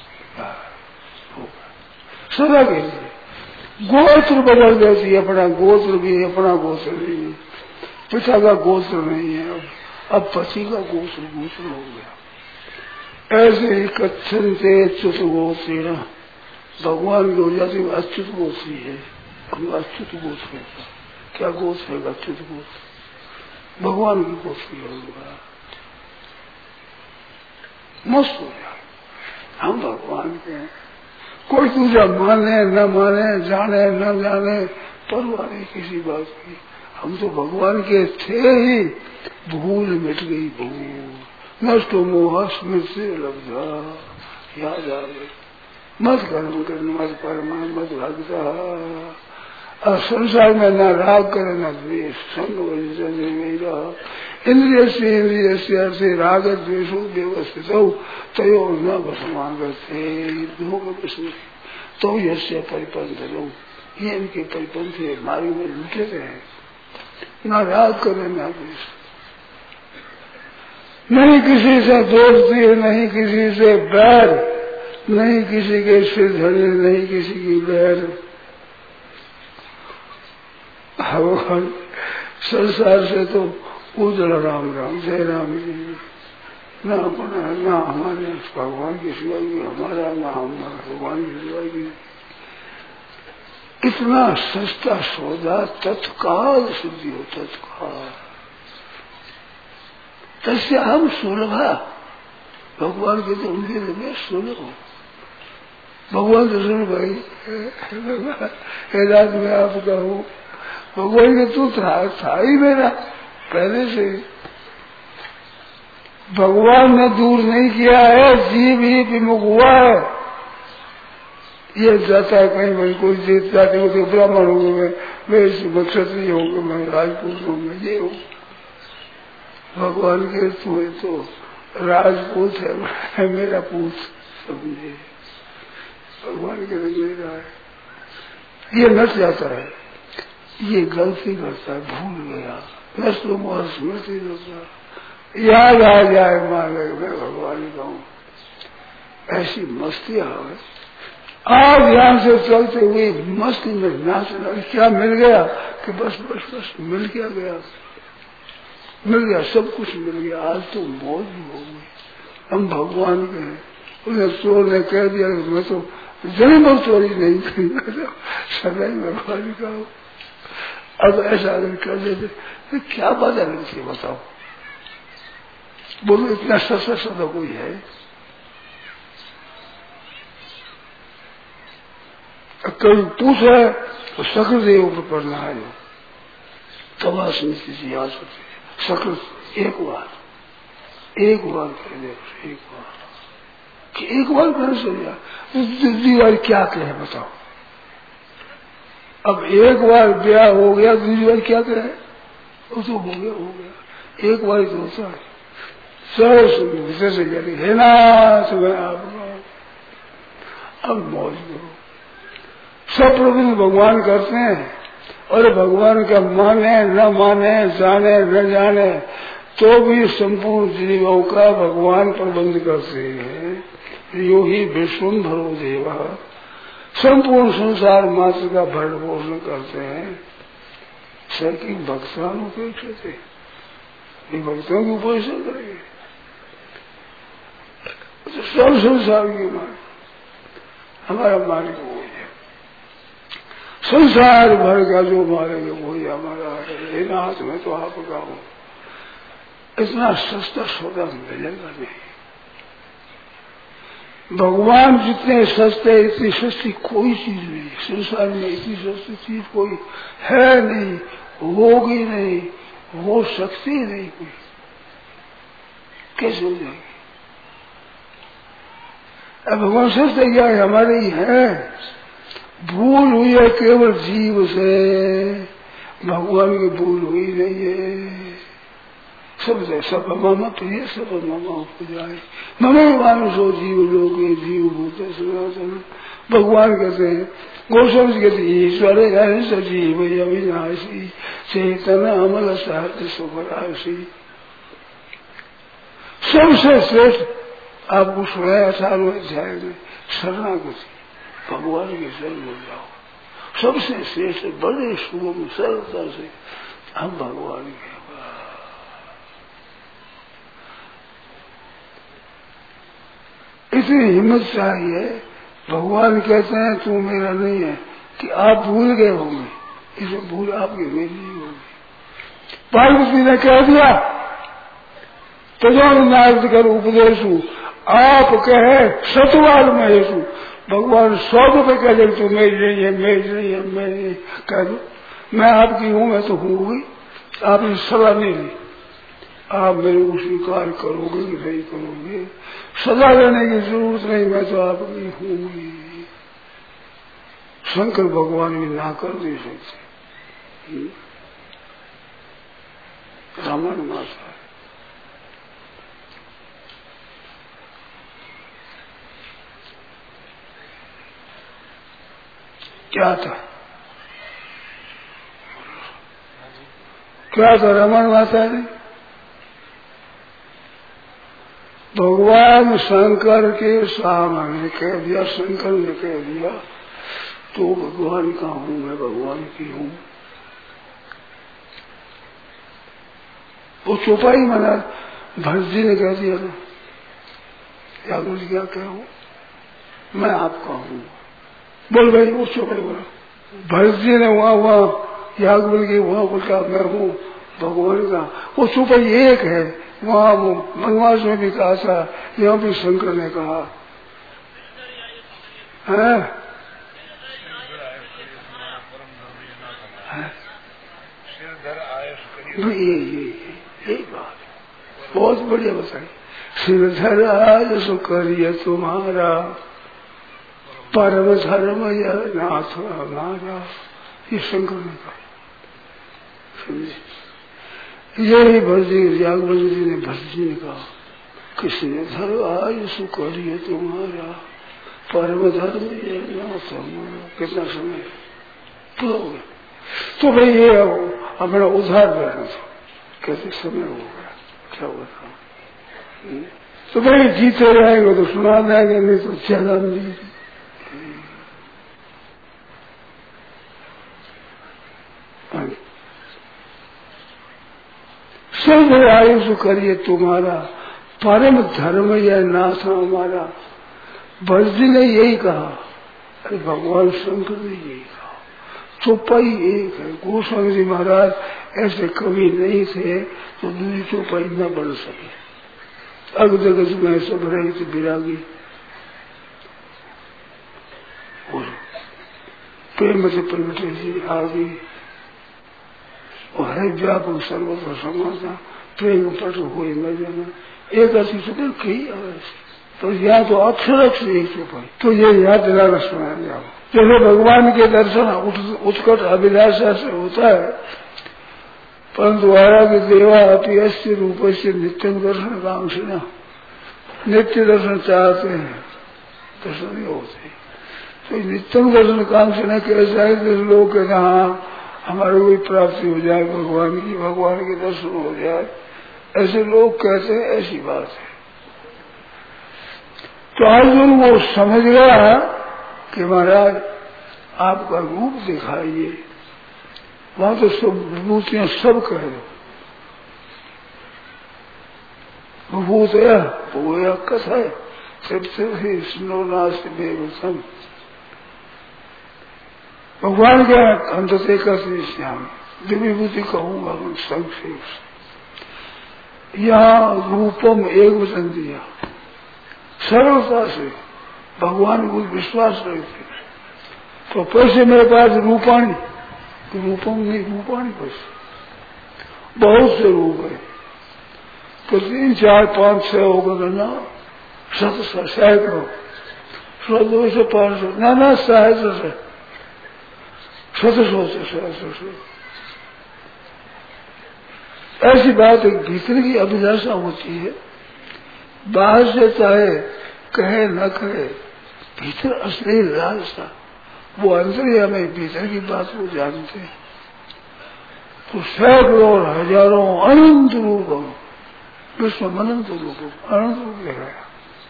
सदा के लिए गोत्र बदल देती, अपना गोत्र भी अपना गोत्र नहीं, पिता का गोत्र नहीं है, अब अब पति का गोत्र गोत्र हो गया। ऐसे ही कथन से अच्युत गोत्र भगवान की हो जाती अच्युत गोत्री है। अच्युत गोत्र है, क्या गोत्र है अच्युत गोत्र, भगवान की गोत्री होगा। मस्त हो जाए, हम भगवान के हैं। कोई तुझे माने न माने, जाने न जाने, परवाह नहीं किसी बात की। हम तो भगवान के थे ही, भूल मिट गई भूल। नष्ट मोह स्मृति लब्धा, याद आ गई। मत कर्म कर मत परमान मत भगता। और संसार में न राग करे न द्वेष, संग मेरा इंद्रिय से इंद्रिय से राग द्वेषो व्यवस्थित हो तयो न बसमान करते तो यश्य परिपंथ लोग ये इनके परिपंथ मारी में लुटे रहे। न राग करे न द्वेष, नहीं किसी से दोस्ती, नहीं किसी से बैर, नहीं किसी के सिर धड़े, नहीं किसी की बैर। भगवान संसार से तो उजड़ राम राम जय राम जी, न अपना न हमारे भगवान की सिवा भी हमारा, न हमारा भगवान की सिवा भी। इतना सस्ता सौदा तत्काल सिद्धि हो, तत्काल। तस्य हम सुलभा, भगवान के तो उनके लिए सुलभ हो। भगवान तो सुन भाई, रात में आप कहूँ भगवान के तू था, था ही मेरा पहले से। भगवान ने दूर नहीं किया है, जीव ही विमुख हुआ है। ये जाता है कहीं भाई कोई जीत जाते हो तो ब्राह्मण होंगे, मैं मैं क्षत्रिय होंगे, मैं राजपूत होंगे, ये हो। भगवान के तू तो राजपूत है, मेरा पूत समझे। भगवान के लिए मेरा है, ये नट जाता है, ये गलती करता है, भूल गया। नष्ट मोह स्मृति होता, याद आ जाए माने मैं भगवान का हूँ। ऐसी मस्ती आवे, आज ध्यान से चलते हुए मस्ती में नाचना। क्या मिल गया कि बस बस बस मिल क्या गया, मिल गया, सब कुछ मिल गया। आज तो मौज हो गई, हम भगवान के हैं। उन्हें चोर ने कह दिया मैं तो जन्म और चोरी नहीं करी, सदैव भगवान का हूँ। अब ऐसा अगर कर देते तो क्या बात है थी बताओ। बोलो इतना सस्ता सदा कोई है। कभी पूछा तो सकल देव पर पढ़ना है, तबा स्मृति से याद होती है। सकल एक बार एक बार कह दे, एक बार कि एक बार कहने से दिया दूसरी बार क्या कहे बताओ। अब एक बार ब्याह हो गया, दूसरी बार क्या कहे, वो तो हो गया हो गया, एक बार तो होता है। सर से जाती है ना सुबह आप अब मौज करो। सब प्रभु भगवान करते हैं और भगवान का माने न माने, जाने न जाने, तो भी संपूर्ण जीवों का भगवान प्रबंध करते हैं। यो ही विश्वम्भरो देवा, संपूर्ण संसार मात्र का भरण पोषण करते हैं। सैकि भक्तानुपेक्षित है, ये भक्तों की उपेक्षा करेंगे तो सब संसार की मालिक हमारा मालिक वो है। संसार भर का जो मारेगा वही हमारा है। नाथ में तो आपका हूँ। इतना सस्ता सौदा मिलेगा नहीं। भगवान जितने सस्ते, इतनी सस्ती कोई चीज नहीं संसार में, इतनी सस्ती चीज कोई है नहीं, होगी नहीं, हो सकती नहीं कोई। कैसे हो जाएगी। अब भगवान सोचते क्या है हमारे ही है, भूल हुई है केवल जीव से, भगवान की भूल हुई नहीं है। सब सब मामा प्रिय सब मामा पूजाए ममे मानुषो जीव लोग जीव भूत सनातन। भगवान कहते हैं गोस्वामी जी कहते ईश्वर है सजीव अविनाशी चेतन अमल सहज सुखराशि। सबसे श्रेष्ठ आपको सुनाया अठारहवें अध्याय में शरणागति, भगवान के शरण हो जाओ। सबसे श्रेष्ठ बड़े सुगम सरलता से हम भगवान के। इतनी हिम्मत चाहिए। भगवान कहते हैं तू मेरा नहीं है कि आप भूल गए होंगे, इसे भूल आपकी मेरी नहीं होगी। पार्वती ने कह दिया तजोन नारद कर उपदेश हूँ, आप कहे सतवाल महेश हूँ। भगवान सौ रुपये कह दे तो मेरी नहीं है मेरी नहीं है मेरी कह दो मैं आपकी हूँ, मैं तो हूँ। आपने सलाह नहीं ली, आप मेरे को स्वीकार करोगे कि नहीं करोगे, सजा लेने की जरूरत नहीं, मैं तो आपकी हूँ। शंकर भगवान भी ना कर दे सकते। रामायण माता क्या था, क्या था रामायण माता ने? भगवान शंकर के सामने कह दिया, शंकर ने कह दिया तो भगवान का हूँ, मैं भगवान की हूँ। वो चौपाई मना भरत जी ने कह दिया ना, यादव जी क्या कहूँ मैं आपका हूँ, बोल भाई वो चौपाई बोला। भरत जी ने वहाँ वहाँ याग बोल के वहाँ बोलता मैं हूँ भगवान का। वो चौपाई एक है, वहाँ वो वनवास में भी कहा था, यहाँ भी शंकर ने कहा है, है? ये ये ये बात बहुत बढ़िया बताई। सिरधर आज सो करिए तुम्हारा परम धर्म यह नाथ हमारा, ये शंकर ने कहा। समझे, यही भरजी यागवल जी ने भरजी ने कहा किसने धर्म आज सो करिए तुम्हारा परम धर्म यह नाथ हमारा। कितना समय तो तो भाई ये अपना उधार रहना था, कैसे समय हो गया, क्या हुआ था? तो भाई जीते रहेंगे तो सुना देंगे, नहीं तो ज्यादा नहीं। सब आयुष करिए तुम्हारा परम धर्म यह नाथ हमारा। भरजी ने यही कहा, अरे भगवान शंकर ने यही कहा। चौपाई एक है। गोस्वामी जी महाराज ऐसे कवि नहीं थे तो दूसरी चौपाई न बन सके। अग जगत में सब रही थी विरागी और प्रेम से प्रगटे जी आ गई और है व्यापक सर्वत्र समाता प्रेम पट हुई मैं जाना एक ऐसी चुके कई तो यहाँ तो अक्षर अक्षर एक चौपाई। तो ये याद दिलाना सुना जाओ। जैसे भगवान के दर्शन उत्कट अभिलाषा से होता है, परंतु आरा के देवा अपी अस्थि रूप से नित्य दर्शन कांक्षिणा, नित्य दर्शन चाहते हैं, दर्शन नहीं होते। तो नित्यम दर्शन कांक्षिणा कैसा है? जैसे लोग कहते हैं हाँ हमारे कोई प्राप्ति हो जाए भगवान की, भगवान के दर्शन हो जाए, ऐसे लोग कहते हैं, ऐसी बात है। तो अर्जुन वो समझ गया कि महाराज आपका रूप दिखाइए। वहां तो सब विभूतियां सब कह दो, विभूत है कथा है सबसे स्नोनाश बेगम। भगवान क्या अंत से कसरी श्याम विभूति कहूंगा संक्षेप से। यहाँ रूपम एक वचन दिया सरलता से, भगवान को विश्वास रखते। तो पैसे मेरे पास रूपाणी, रूपम नहीं रूपाणी पैसे बहुत से रूप है। तो तीन चार पांच छह होगा ना, सत सैकड़ों सौ दो सौ पांच सौ नाना सहस्र से शत सौ से सहस्र से ऐसी बात एक भीतर की अभिलाषा होती है। बाहर से चाहे कहे न कहे, भीतर असली लालसा, वो अंतर्या में भीतर की बात को जानते हैं। तो सैकड़ों और हजारों अनंत रूपों, विश्व अनंत रूपों, अनंत रूप दिखाया।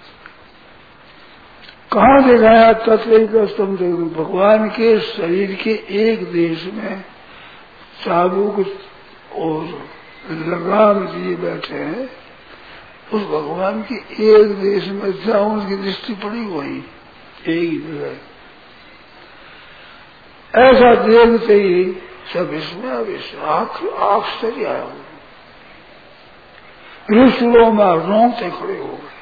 कहाँ दिखाया? तत्व स्तंभ भगवान के शरीर के एक देश में चाबुक और लगाम दिए बैठे हैं। उस भगवान के एक देश में जहाँ उनकी दृष्टि पड़ी वही एक ही जगह। ऐसा देखते ही सब इसमें आश्चर्य आया। ऋषियों में रोंगटे खड़े हो गए।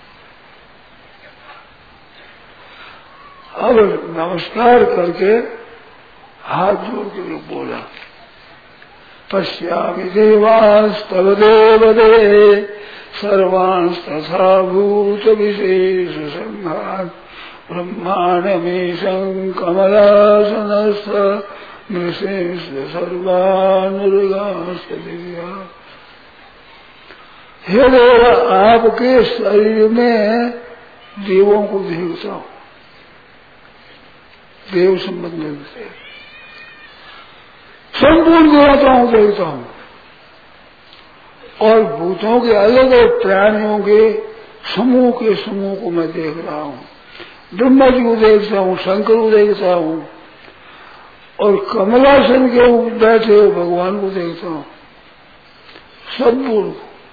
अब नमस्कार करके हाथ जोड़ के लोग बोला, पश्यामि देवास्तव देवदे सर्वांस्तथा भूत विशेष संघान ब्रह्मांडमीशं कमलासनस्थ नृसिंह सर्वानुर्गांश्च दिव्या। हे देव, आपके शरीर में देवों को देखता हूँ, देव संबंध से संपूर्ण देवताओं को देखता हूँ, और भूतों के अलग अलग प्राणियों के समूह के समूह को मैं देख रहा हूँ। ब्रह्मा जी को देखता हूँ, शंकर को देखता हूँ, और कमलासन के ऊपर बैठे हुए भगवान को देखता हूँ। संपूर्ण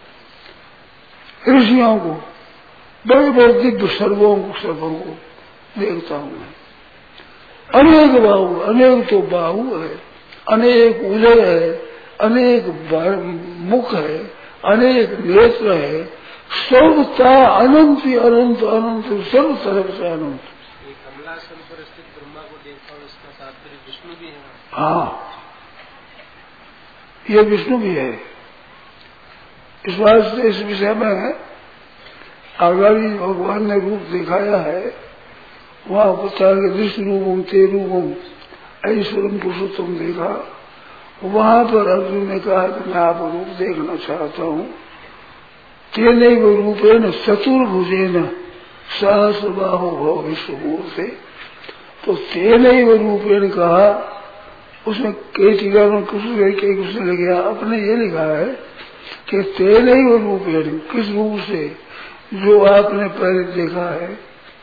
ऋषियों को, बड़े बड़े दिव्य सर्वों को, सर्वों को देखता हूँ। अनेक बाहु, अनेक तो बाहु है, अनेक उदर है, अनेक मुख है, अनेक नेत्र है, सर्वता अनंत अनंत अनंत सर्व तरफ से अनंत। कमलासन पर स्थित ब्रह्मा को देखता हूँ, इसका तात्पर्य विष्णु भी है। हाँ, ये विष्णु भी है। इस बात से इस विषय में आगामी भगवान ने रूप दिखाया है। वहां बता के विष्णु रूपम ते रूपम ऐश्वरम पुरुषोत्तम देखा। वहां पर अर्जुन ने कहा कि मैं आप रूप देखना चाहता हूँ। तेने रूपेण चतुर्भुजेन सहस्रबाहो भव विश्वमूर्ते। तो तेने रूपेण कहा, उसमें कई टीका में कुछ कई कुछ ने लिखा, अपने ये लिखा है कि तेने रूपेण, किस रूप से, जो आपने पहले देखा है।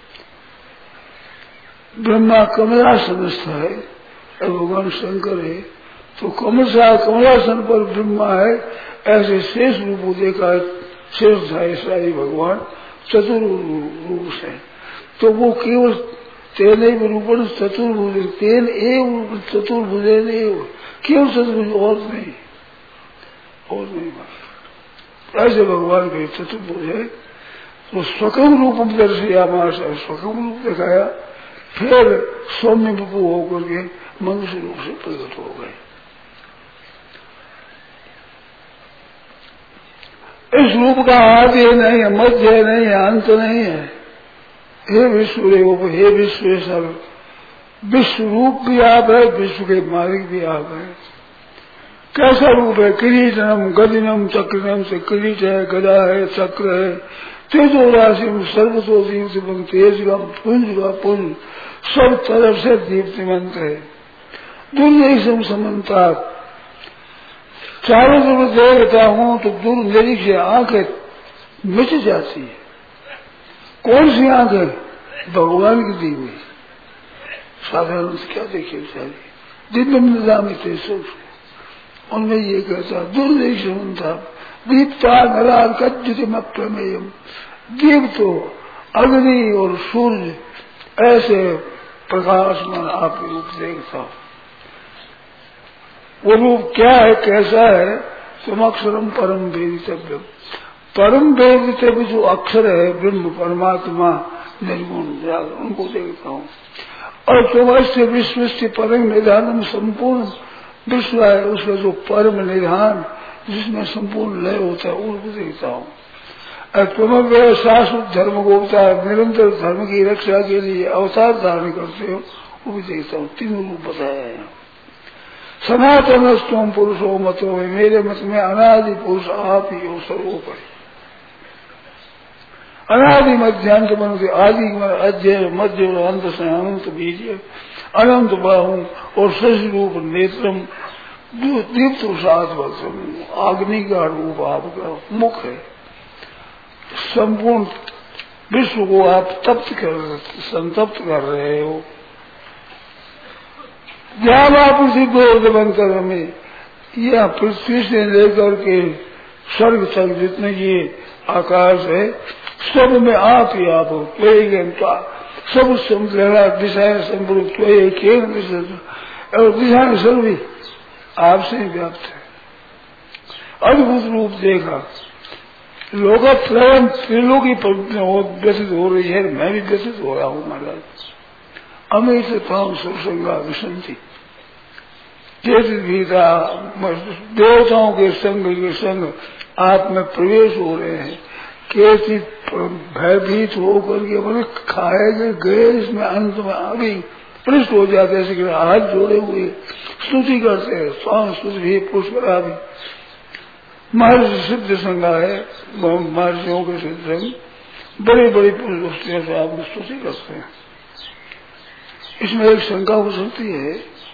ब्रह्मा कमलासनस्थ है, भगवान शंकर है, तो कमला कमलासन पर ब्रह्मा है, ऐसे शेष रूप देखा है। शेष साई भगवान चतुर्भुज है, तो वो केवल तेने रूपण चतुर्भुज, तेन एवं चतुर्भुज केवल चतुर्भुज, और नहीं, और नहीं बात। ऐसे भगवान के चतुर्भुज है। तो स्वकम रूपम दर्शयामास, स्वकम रूप दिखाया, फिर सौम्य बपू होकर के मनुष्य रूप से प्रकट हो गए। इस रूप का आदि नहीं है, मध्य नहीं है, अंत नहीं है। हे विश्व रूप, हे विश्व सब, विश्व रूप भी आप है, विश्व के मालिक भी आप है। कैसा रूप है? किरीटनम गदिनम चक्रनम से किरीट है, गदा है, चक्र है, तेजो राशि सर्वतो दीप्तिमंत, तेजगम पुंज व पुंज सब तरफ से दीप्तिमंत है। दुर्निरीक्षम समन्ता, चारों तरफ देखता हूँ तो दुर्निरीक्ष आंखें मिट जाती है। कौन सी आंखें? भगवान की दी हुई। साधारण क्या देखिए बेचारी, दिव्य निजामित उनमें ये कहता दुर्निरीक्षम था, दीप्ता नरार कज्जितम प्रमेयम। दीप तो अग्नि और सूर्य ऐसे प्रकाशमान आप रूप देखता हूं। वो रूप क्या है, कैसा है? तुम अक्षरम परम वेदितव्यम, परम वेदितव्य जो अक्षर है ब्रह्म परमात्मा निर्गुण उनको देखता हूँ। और तुम ऐसे विश्व से परम निधान, संपूर्ण विश्व है उसका जो परम निधान जिसमें संपूर्ण लय होता है उनको देखता हूँ। और तुम्हें शाश्वत धर्म को अवतार निरंतर धर्म की रक्षा के लिए अवतार धारण करते हो, वो भी देखता हूँ। तीनों रूप बताया है। सनातन तुम पुरुषो मतो में, मेरे मत में अनादि पुरुष आप ही हो सर्वोपरि। अनादि मध्यांत मन आदि अध्यय मध्य और अंत से अनंत बीज अनंत बाहु और शशि रूप नेत्रम दीप्त सात वक्तम, अग्नि का रूप आपका मुख है। संपूर्ण विश्व को आप तप्त कर संतप्त कर रहे हो। जब आप उसी बोधवंतर में यह पृथ्वी से लेकर के स्वर्ग तक जितने ये आकाश है, सब में आप ही आप हो। सब समझा दिशाएं संपूर्ण और दिशाएं सब भी आपसे ही व्याप्त है। अद्भुत रूप देखा, लोग प्रेम त्रिलोकी व्यतीत हो रही है, मैं भी व्यतीत हो रहा हूँ महाराज। अमित ताम सुरसंगा विसंति देवताओं के संग के संग आप में प्रवेश हो रहे हैं। कैसी भयभीत होकर के बोले खाए गए गए इसमें अंत में अभी पृष्ठ हो जाते हैं, हाथ जोड़े हुए स्तुति करते हैं। स्वाम स्तुति भी पुष्परा भी महर्षि सिद्ध संज्ञा है, महर्षियों के सिद्ध संग बड़े बड़े पुरुषों से आप स्तुति करते हैं। इसमें एक शंका हो सकती है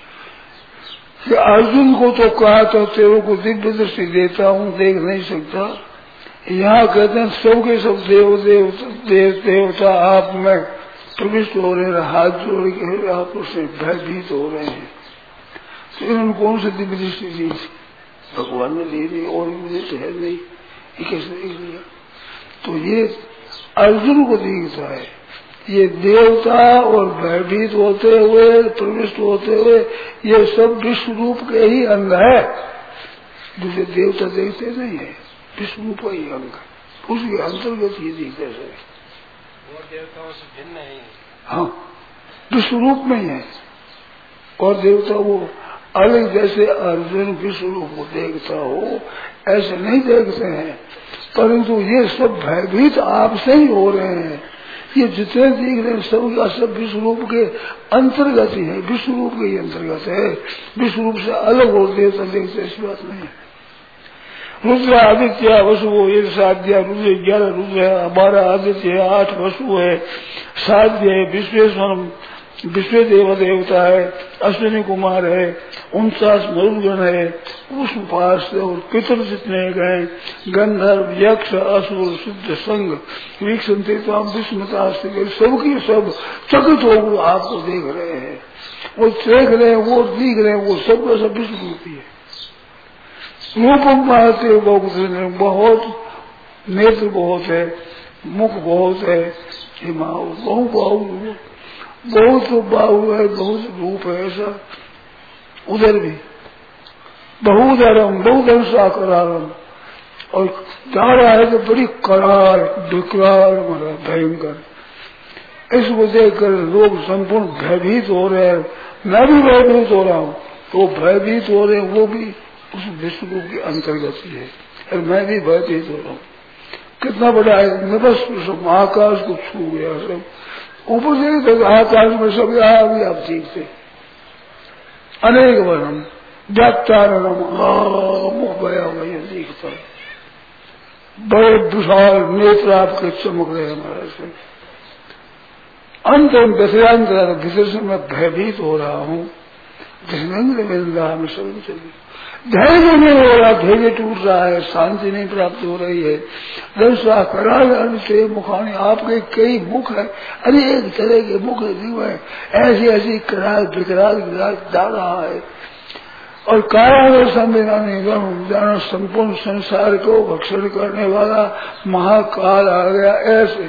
कि अर्जुन को तो कहा तो तेरे को दिव्य दृष्टि देता हूँ, देख नहीं सकता। यहाँ कहते हैं सब के सब देव देव देव देवता आप में प्रविष्ट हो रहे हैं, हाथ जोड़ के आप उससे भयभीत हो रहे हैं। तो इन्होंने कौन सी दिव्य दृष्टि दी? भगवान ने दी दी और मुझे तो है नहीं, ये कैसे देख लिया? तो ये अर्जुन को दिखता है। ये देवता और भयभीत होते हुए प्रविष्ट होते हुए ये सब विश्व रूप के ही अंग है, दूसरे देवता देखते नहीं है। विश्व रूप का ही अंग, उसके अंतर्गत ही दिखते है। और देवताओं से भिन्न है। हाँ, विश्व रूप में है। और देवता वो अलग, जैसे अर्जुन विश्व रूप को देखता हो ऐसे नहीं देखते हैं, परंतु ये सब भयभीत आपसे ही हो रहे हैं। ये जितने दिख रहे हैं सब का सब विश्व रूप के अंतर्गत ही है, विश्व रूप के ही अंतर्गत है। विश्व रूप से अलग हो देवता देखते ऐसी बात नहीं है। रुद्र आदित्य वसु ये साध्या रुद्र ग्यारह रुद्र है, बारह आदित्य है, आठ वसु है, साध्य है, विश्वेश्वर विश्व देव देवता है, अश्विनी कुमार है, उनचास मरुदगण है, पुष्पास और पितर जितने गए, गंधर्व यक्ष असुर सिद्ध संघ वीक्षते तो आप विस्मता सबकी सब चकित हो आपको देख रहे हैं। वो देख रहे हैं, वो दिख रहे हैं, वो सब का सब विश्व रूपी है। रूपम पाते बहुत बहुत नेत्र बहुत है, मुख बहुत है, हिमाओ बहु बाहु बहुत बाहु है, बहुत रूप है। ऐसा उधर भी बहुधरम बहुधर साकरारम, और जा रहा है तो बड़ी करार विकराल मतलब भयंकर। इसको देखकर लोग संपूर्ण भयभीत हो रहे हैं। मैं भी भयभीत हो रहा हूँ, तो भयभीत हो रहे हैं वो भी उस विश्व रूप के अंतर्गत ही है, और मैं भी भयभीत हो रहा हूँ। कितना बड़ा है, नभस्पृश आकाश को छू गया सब, ऊपर से तो आकाश में सब यहाँ भी आप सीखते अनेक वर्णम व्याप्तारणम मुख भया हुआ ये दिखता है। बड़े विशाल नेत्र आपके चमक रहे हमारे से। अंत दशयांतर भीतर से मैं भयभीत हो रहा हूँ। में शरण चली, धैर्य नहीं हो रहा, धैर्य टूट रहा है, शांति नहीं प्राप्त हो रही है। दर्शा कराल से मुखानी आपके कई मुख है, अनेक तरह के मुख है, ऐसी ऐसी कराल विकराल विकराल जा रहा है। और काया संविधान संपूर्ण संसार को भक्षण करने वाला महाकाल आ गया ऐसे।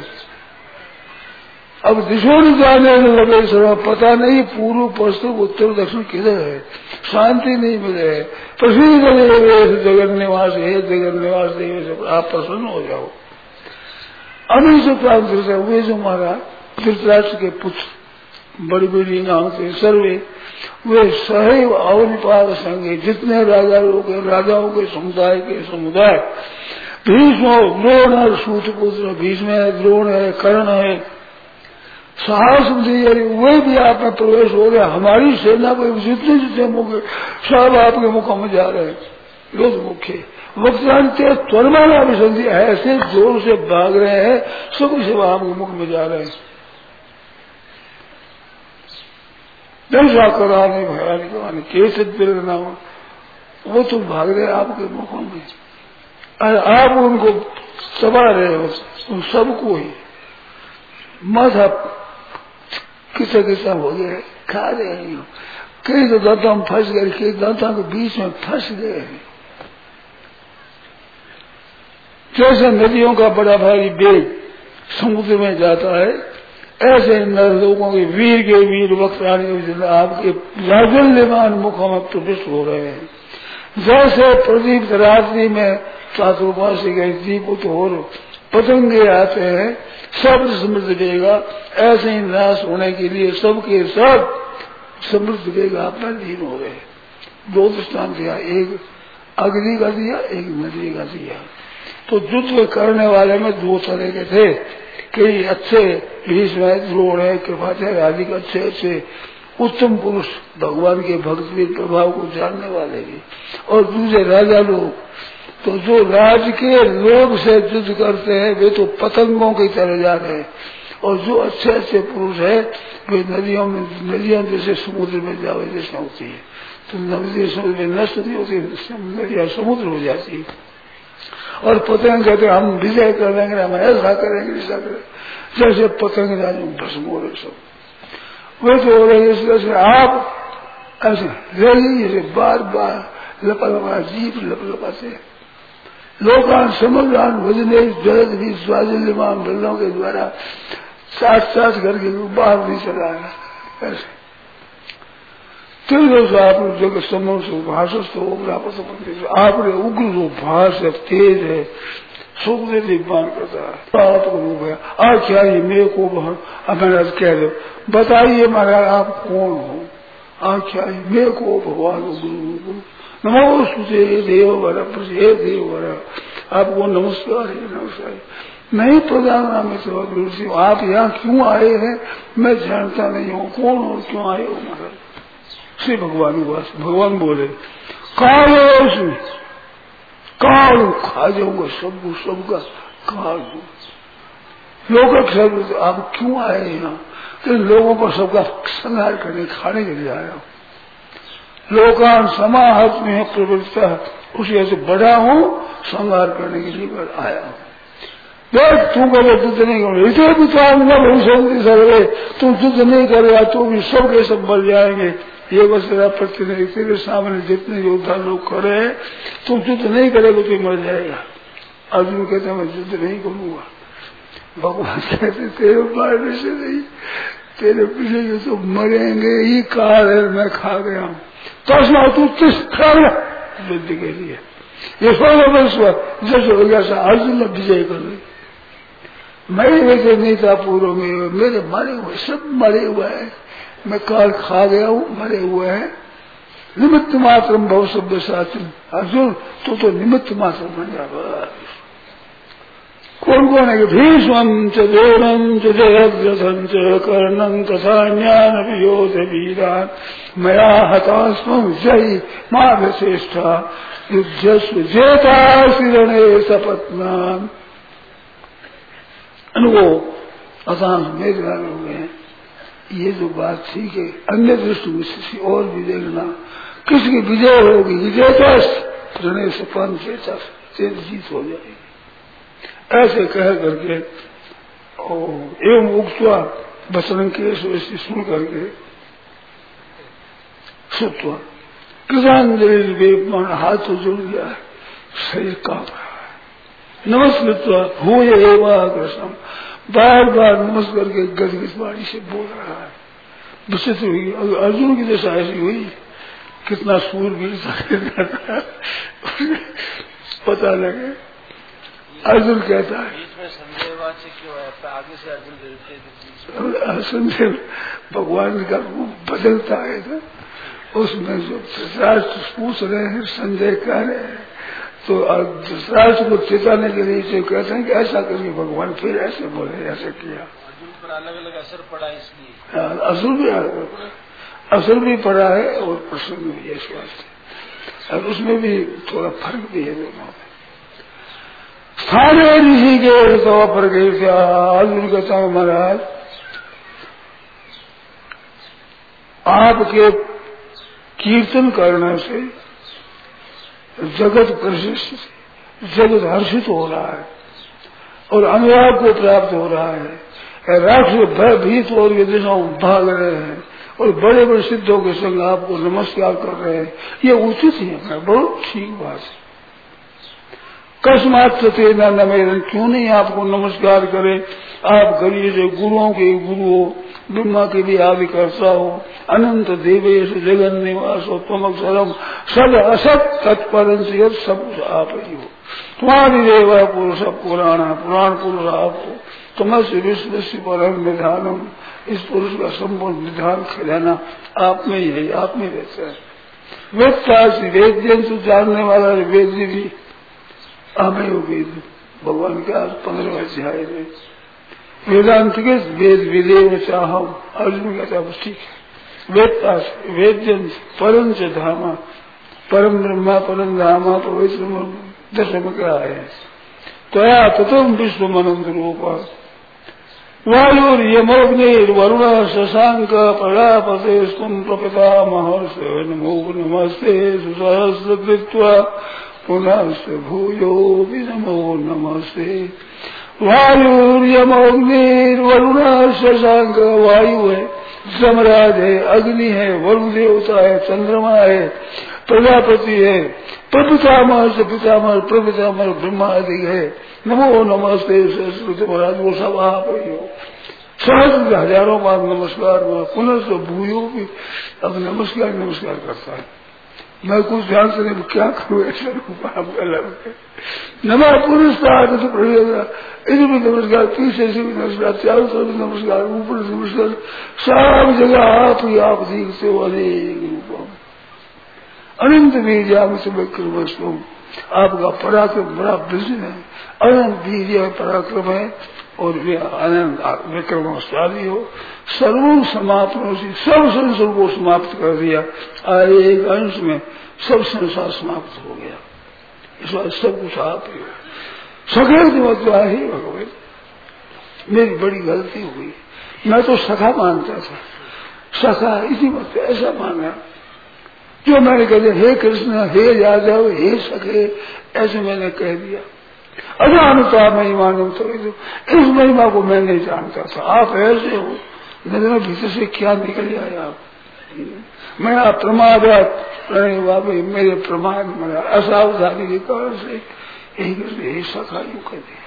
अब दिशों जाने लगे सब, पता नहीं पूर्व पश्चिम उत्तर दक्षिण किधर है, शांति नहीं मिले। प्रसिद्ध जगन निवास है, जगन निवास देव से आप प्रसन्न हो जाओ। अभी से प्राप्त हुए जो महाराज धृतराष्ट्र के पुत्र बड़ी बड़ी नाम के सर्वे, वे सहैव अवनिपाद संगे जितने राजा लोग राजाओं के समुदाय के समुदाय भीष्म द्रोण है, सूतपुत्र भीष्म है, द्रोण है, कर्ण है, सहस्र वे भी आप में प्रवेश हो गया। हमारी सेना को जितने जितने मुख सब आपके मुखों में जा रहे हैं, रोज मुख्य वक्तांते त्वरमाना विसंधि ऐसे जोर से भाग रहे हैं, सब सब आपके मुख में जा रहे हैं। दशा कराने भयानिक केसद नाम वो तो भाग रहे आपके मुखों में, और आप उनको चबा रहे हो, उन सबको ही माथा किसा किसा हो गया, खा रहे हैं। कई तो दांतों में फंस गए, कई दांतों के बीच में फंस गए हैं। जैसे नदियों का बड़ा भारी वेग समुद्र में जाता है, ऐसे नर लोगों के वीर के वीर वक्तानी आपके राजल्यमान मुखों में प्रविष्ट हो रहे हैं। जैसे प्रदीप रात्रि में चातुर्मासी के दीप और पतंगे आते हैं, सब समृद्ध देगा, ऐसे ही नाश होने के लिए सबके सब समृद्ध देगा अपना लीन हो गए। दो दृष्टांत दिया, एक अग्नि का दिया, एक नदी का दिया। तो युद्ध करने वाले में दो तरह के थे, कई अच्छे भीष्म है, द्रोण है, कृपाचार्य आदि के अच्छे अच्छे उत्तम पुरुष भगवान के भक्ति प्रभाव को जानने वाले भी, और दूसरे राजा लोग। तो जो राज के लोग से युद्ध करते हैं वे तो पतंगों की तरह जा रहे हैं, और जो अच्छे अच्छे पुरुष है वे नदियों में, नदियां जैसे समुद्र में जावे जैसे होती है, तो नदी समुद्र में नष्ट नहीं होती, नदियां समुद्र हो जाती है। और पतंग कहते हम विजय कर देंगे, हम ऐसा करेंगे ऐसा करेंगे, जैसे पतंग जाने भस्म हो रहे सब वे तो हो रहे। इसलिए से आप ऐसे जैसे बार बार लपा लपा जीप लप लपाते लोकान समग्रान भजने जलद भी स्वाजल्यमान बल्लों के द्वारा साथ साथ करके बाहर नहीं चला है। ऐसे आप समूह से भाषस तो आपने उग्र जो भाष है, तेज है, सुख मान करता है, आपको रूप है। आज क्या ये मेरे को महाराज कह दो, बताइए महाराज आप कौन हो? आज क्या ये मेरे को भगवान गुरु नमो सुचे देव वर हे देव वर, आपको नमस्कार है नमस्कार। नहीं प्रधान नाम तो गुरु जी आप यहाँ क्यों आए हैं मैं जानता नहीं हूँ, कौन हो क्यों आए हो महाराज? श्री भगवान वास भगवान बोले काल काल खा जाऊंगा सबको, सबका काल लोग सब आप क्यों आए यहाँ? तो लोगों को सबका संहार करने खाने के लिए आया हूँ। लोकान समाहत में प्रवृत्ता उसी से बड़ा हूँ, संहार करने के लिए आया हूँ। देख तू करे युद्ध नहीं करो, इसे विचार भविष्य सर्वे, तू युद्ध नहीं करेगा तो भी सब के सब मर जाएंगे। ये बस तेरा प्रतिनिधि तेरे सामने जितने योद्धा लोग खड़े हैं, तुम युद्ध नहीं करेगा तो मर जाएगा। अर्जुन कहते मैं युद्ध नहीं करूंगा। भगवान कहते तेरे मारने से नहीं, तेरे पीछे तो मरेंगे ही, काल है मैं खा गया हूँ। तो तू किस खा युद्ध के लिए ये सोलह वर्ष हुआ जैसे हो गया सा अर्जुन ने विजय कर ली। मैं वैसे नहीं था पूर्व में, मेरे मरे हुए सब मरे हुए हैं, मैं काल खा गया हूँ, मरे हुए हैं। निमित्त मात्र भव शब्द साथी अर्जुन तो तो निमित्त मात्र बन जा। कौन कौन है? भीष्म च द्रोणं च जयद्रथं च कर्णं तथा ज्ञान वियोध वीरान् मया हतास्म जयी माघश्रेष्ठा युद्धस्व जेता शिरणे सपत्नान्। अनुभव आसान मेघरान हो गए। ये जो बात ठीक है, अन्य दृष्टि में किसी और भी देखना, किसकी विजय होगी, विजेता ऋणे सपन चेता जीत हो जाएगी। ऐसे कह करके एवं उक्तवा वचन के सुन करके सुत्वा किसान मन हाथ तो जुड़ गया है, शरीर कांप रहा है। नमस्कृत्वा भूय एवं कृष्ण बार बार नमस्कार के गदगद वाणी से बोल रहा है। विचित्र हुई अर्जुन की दशा ऐसी हुई, कितना सूरवीर था पता लगे। अर्जुन कहता है आगे से अर्जुन संजय भगवान का रूप बदलता है ना, उसमें जो धृतराष्ट्र पूछ रहे हैं, संजय कह रहे हैं तो धृतराष्ट्र को चेताने के लिए से कहते हैं कि ऐसा करके भगवान फिर ऐसे बोले, ऐसे किया। अर्जुन पर अलग अलग असर पड़ा इसलिए असर भी असर भी पड़ा है और प्रसन्न भी है इस वास्ते, और उसमें भी थोड़ा फर्क भी है दोनों में। सारे ऋषि के तो पर गए थे। अर्जुन कहता है महाराज आपके कीर्तन करने से जगत प्रशिष्ट, जगत हर्षित हो रहा है और अनुराग को प्राप्त हो रहा है। राष्ट्र भयभीत और ये दिशाओं भाग रहे हैं और बड़े बड़े सिद्धों के संग आपको नमस्कार कर रहे हैं, ये उचित ही है, बहुत ठीक बात है। कस्मात तेना नमेरन, क्यों नहीं आपको नमस्कार करे? आप करिए जो गुरुओं के गुरु हो, ब्रह्मा के भी आदि करता हो, अनंत देवेश जगन निवास हो, तुम अक्षरम सब असत तत्पर सब कुछ आप ही हो। तुम्हारी देवा पुरुष पुराण पुराण पुरुष आप हो। तुमसे विश्व परम निधानम, इस पुरुष का संपूर्ण निधान खजाना आप में ही है, आप में रहता है। वेदता वेद जानने वाला वेद भी हमें वेद भगवान के आज पंद्रह अध्याय में वेदांत के वेद विदेव चाहम, अर्जुन कहता बस ठीक है। वेदता वेद्यंत परम च धामा, परम ब्रह्मा परम धामा पवित्र दशम क्या है। त्वया ततम विश्व मनंत रूपा वायुर यमोग्निर्वरुण शशांक प्रजापते स्तुम प्रपिता महर्षि नमो नमस्ते सुसहस्र कृत्वा पुनः भूयो भी नमो नमस्ते। वायुर्यमोग्निर्वरुण शशांक, वायु है, जमराज है, अग्नि है, वरुण देवता है, चंद्रमा है, प्रजापति है, प्रपितामह से पितामह प्रपितामह ब्रह्मा आदि है। नमो नमस्ते सरस्वती महाराज, वो सब आप ही हो। सहस्र हजारों बार नमस्कार हुआ, पुनः से भूयो भी अब नमस्कार नमस्कार करता है। मैं कुछ ध्यान से नहीं क्या करूँ, ऐसा आपका अलग नमा पुरुष इधर भी नमस्कार, पीछे से भी नमस्कार, चारों तरफ भी नमस्कार, ऊपर से नमस्कार, सब जगह आप ही आप दिखते हो अनेक रूपों में। अनंत वीर्याम से विक्रम, आपका पराक्रम बड़ा विजन है, अनंत वीर्य पराक्रम है और वे अनंत विक्रमशाली हो। सर्व समाप्त से सब संसार को समाप्त कर दिया, आए एक अंश में सब संसार समाप्त हो गया। इस बात सब कुछ आप ही हो। सखे दिवत्वा ही भगवान, मेरी बड़ी गलती हुई, मैं तो सखा मानता था, सखा इसी मत ऐसा माना जो मैंने कह दिया हे कृष्ण हे यादव हे सखे, ऐसे मैंने कह दिया। अजानता महिमा तो इस महिमा को मैं नहीं जानता था, आप ऐसे हो, नजर भीतर से क्या निकल आया आप। मैं आप प्रमादात मेरे प्रमाद मेरा असावधानी के कारण से यही करते सखा यू कर दिया।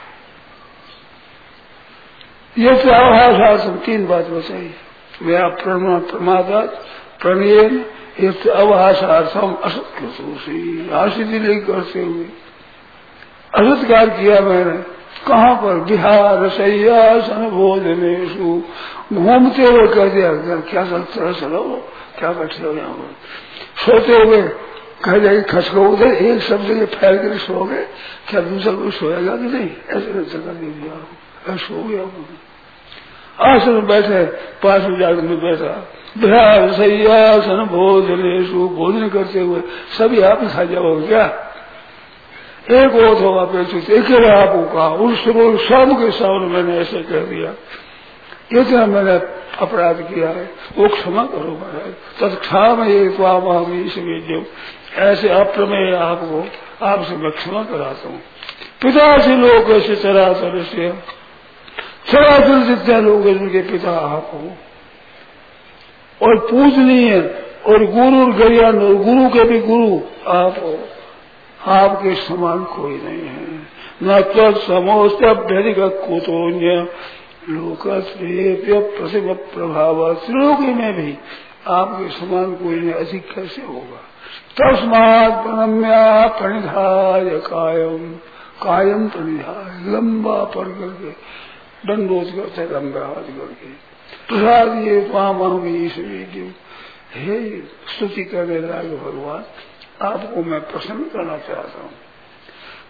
ये तो आभाषा तीन बात बताई, वे आप प्रमादात प्रणयन ये तो अवहासार्थम असत्य हासिल नहीं करते हुए असत्कार किया मैंने। कहाँ पर बिहार रसैया सन भोजनेशु, घूमते हुए कह दिया क्या चलता चलो क्या बैठे हो यहाँ पर, सोते हुए कह जाए खसको उधर एक शब्द के फैल कर सो गए, क्या दूसरा कोई सोएगा कि नहीं, ऐसे जगह दे दिया सो गया। आसन में बैठे पांच हजार में बैठा, बिहार रसैया सन भोजनेशु, भोजन करते हुए सभी आप खा जाओ क्या, एक ओथ होगा पेचित एक आपको कहा, उस शाम के सामने मैंने ऐसे कह दिया, इतना मैंने अपराध किया है, वो क्षमा करो महाराज। तत्क्षाम एक वामी ऐसे अप्रमेय आपको आपसे मैं क्षमा कराता हूँ। पिता से लोग ऐसे चराचर से चराचर जितने लोग उनके पिता आप हो और पूजनीय और गुरु गरियान और गुरु के भी गुरु आप हो, आपके समान कोई नहीं है। न तो समोस्तभ्यधिक कुतोन्य लोकप्रिय प्रतिम प्रभाव, श्लोकी में भी आपके समान कोई नहीं, अधिक कैसे होगा। तस्मात् प्रणम्या प्रणिधाय कायम, कायम प्रणिधाय लंबा पड़ करके दंडोत करते लंबा हाथ करके प्रसाद ये पाम ईश्वरी, हे स्तुति करने लायक भगवान आपको मैं प्रसन्न करना चाहता हूँ।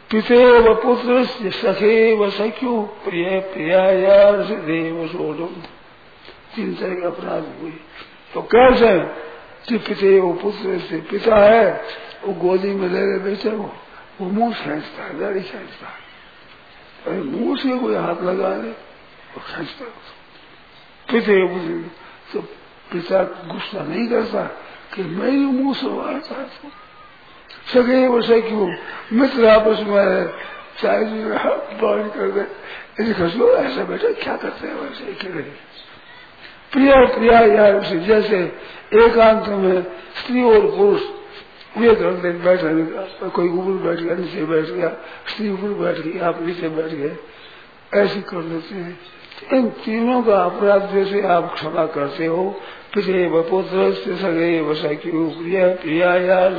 पितेव पुत्र सखेव सख्यु प्रिय प्रियायार देव सोडम। तीन तरह के अपराध हुए। तो कैसे कि पितेव पुत्र से पिता है वो गोदी में ले ले बेटे वो वो मुंह खेचता है, दाढ़ी खेचता है, अरे मुंह से कोई हाथ लगा ले वो खेचता है। पितेव पुत्र तो पिता गुस्सा नहीं करता कि मेरी मुंह से मारता है। सगे वैसे क्यों मित्र आपस में चाय बात कर दे, ऐसे खसो ऐसा बेटा क्या करते हैं वैसे क्या प्रिया प्रिया यार उसे जैसे एकांत में स्त्री और पुरुष वे करते बैठा, कोई ऊपर बैठ गया नीचे बैठ गया, स्त्री ऊपर बैठ गई आप नीचे बैठ गए, ऐसे कर देते हैं। इन तीनों का अपराध जैसे आप क्षमा करते हो, पितेव पुत्र से सगे वसा की प्रिया प्रिया यार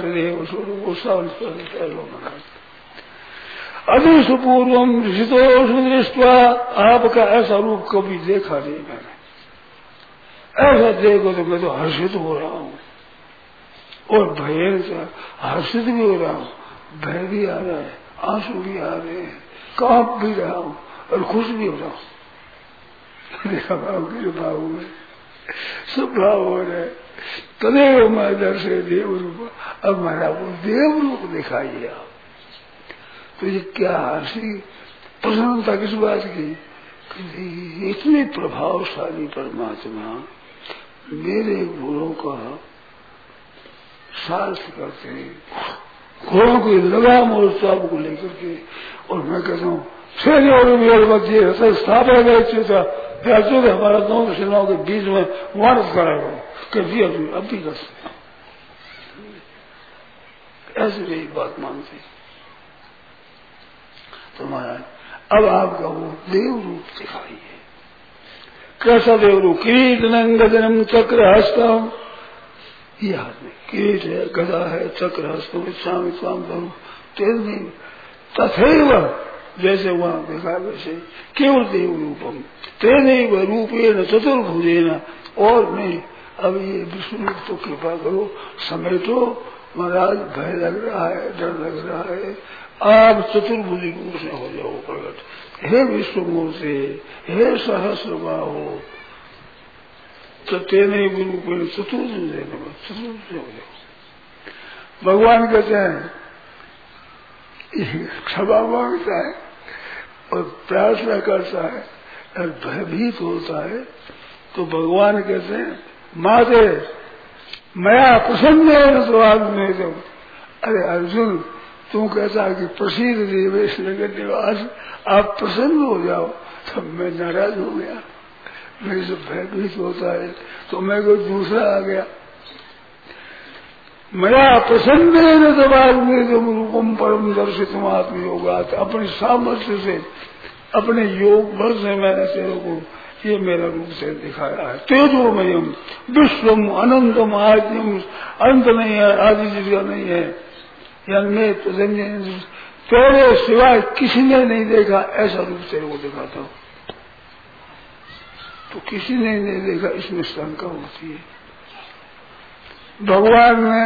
अभी सुपूर्वम ऋषितोष दृष्टवा आपका ऐसा रूप कभी देखा नहीं मैंने। ऐसा देखो तो मैं तो हर्षित हो रहा हूँ और भय से हर्षित भी हो रहा हूँ, भय भी आ रहा है, आंसू भी आ रहे हैं, कांप भी रहा हूँ और खुश भी हो रहा हूँ। देखा भाव के भाव में सब भाव हो रहे। तदेव मैं दर्शे देव रूप, अब हमारा वो देव रूप दिखाइए आप। तो ये क्या हर्षी प्रसन्नता किस बात की, इतने प्रभावशाली परमात्मा मेरे गुणों का सार्थ करते हैं, घोड़ों की लगाम और चाबू को लेकर के, और मैं कहता हूँ सेने और मेरे मध्य स्थापना गए हमारा दोनों सेनाओं के बीच में वारस कराएगा कर दिया अब भी कर सकता। ऐसे भी एक बात मानते तो महाराज अब आपका वो देव रूप दिखाइए। कैसा देव रूप? किरीट नंगजनम चक्र हस्तम, ये हाथ में किरीट है, गदा है, चक्र हस्तम स्वामी स्वाम धर्म तेज तथैव जैसे वहां देखा वैसे केवल देव रूपम तेनैव रूपेण चतुर्भुजेन, और नहीं अब ये विष्णु रूप तो कृपा करो समेटो महाराज, भय लग रहा है, डर लग रहा है, आप चतुर्भुजी रूप से हो जाओ प्रकट। हे विष्णुमूर्ति, हे सहस्रबाहो, तो तेनैव रूपेण चतुर्भुजेन चतुर्भुज हो जाओ। भगवान कहते हैं क्षमा मांगता है और प्रार्थना करता है और भयभीत होता है तो भगवान कहते हैं माते मैं प्रसन्न है स्वाद में तो। अरे अर्जुन तू कहता है कि प्रसिद्ध देवेश नगर निवास, आप प्रसन्न हो जाओ, तब मैं नाराज हो गया, मेरे से भयभीत होता है तो मैं कोई दूसरा आ गया। मया प्रसन्न है दबाव में जो रूपम परम दर्शित आत्म योगा, अपने सामर्थ्य से अपने योग बल से मैंने तेरे को ये मेरा रूप से दिखाया है। तेजोमयम विश्वम अनंतम आद्यम, अंत नहीं है, आदि जिसका नहीं है, यानी तेरे सिवाय किसी ने नहीं देखा ऐसा रूप तेरे को दिखाता हूँ। तो किसी ने नहीं देखा इसमें शंका होती है। भगवान ने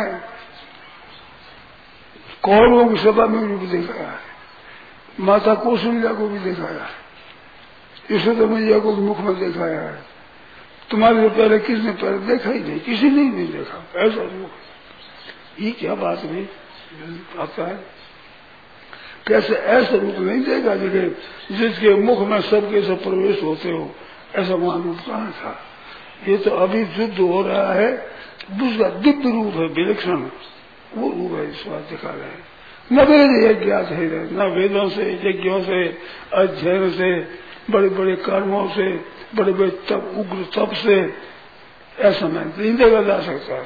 कौरवों की सभा में भी दिखाया है, माता कौशल्या को भी दिखाया है, यशोदा मैया को भी मुख में दिखाया है। तुम्हारे से पहले किसने पहले देखा ही नहीं, किसी ने नहीं देखा ऐसा रूप। ये क्या बात नहीं आता है, कैसे ऐसा रूप नहीं देखा जिसे जिसके मुख में सबके सब प्रवेश होते हो, ऐसा वहां रूप कहाँ था। ये तो अभी युद्ध हो रहा है, दूसरा दिव्य रूप है विलक्षण, वो रूप है इस बात दिखा रहे हैं। न वेद यज्ञात है, न वेदों से यज्ञों से अध्ययन से बड़े बड़े कर्मों से बड़े बड़े तप उग्र तप से ऐसा मैं नहीं देखा जा सकता।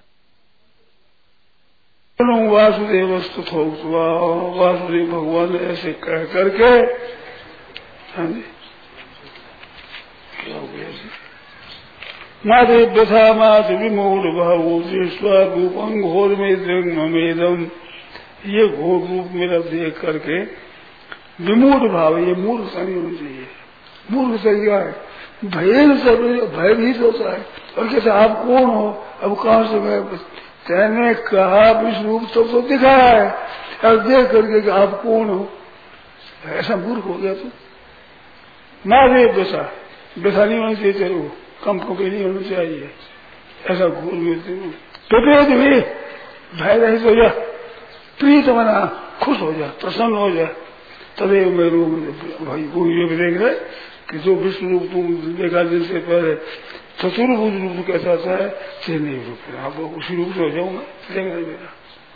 वासुदेव वासुदेव भगवान ने ऐसे कह करके हाँ जी क्या हो गया जी माते व्यथा मात विमूढ़ भावो दृष्टवा रूपम घोर में दृंगमेदम, ये घोर रूप मेरा देख करके विमूढ़ भाव, ये मूर्खता नहीं होनी चाहिए। मूर्ख तरीका है, भय से भयभीत होता है और कहते आप कौन हो, अब कहाँ से मैं तेने कहा विष्णु रूप तो, तो दिखाया है, अब देख करके कि आप कौन हो, ऐसा मूर्ख हो गया तू। मारे बेसा बेसा नहीं होना चाहिए तेरे को, कम कपड़े नहीं होना चाहिए, ऐसा घूर मिलते तो भी भय रहित हो जा, प्रीत बना, खुश हो जा, प्रसन्न हो जा। तभी मैं रूप भाई वो भी देख रहे कि जो विष्णु रूप तुम देखा दिन से पहले चतुर्भुज रूप कैसा था है, से नहीं रूप आप उसी रूप से हो जाऊंगा, देख मेरा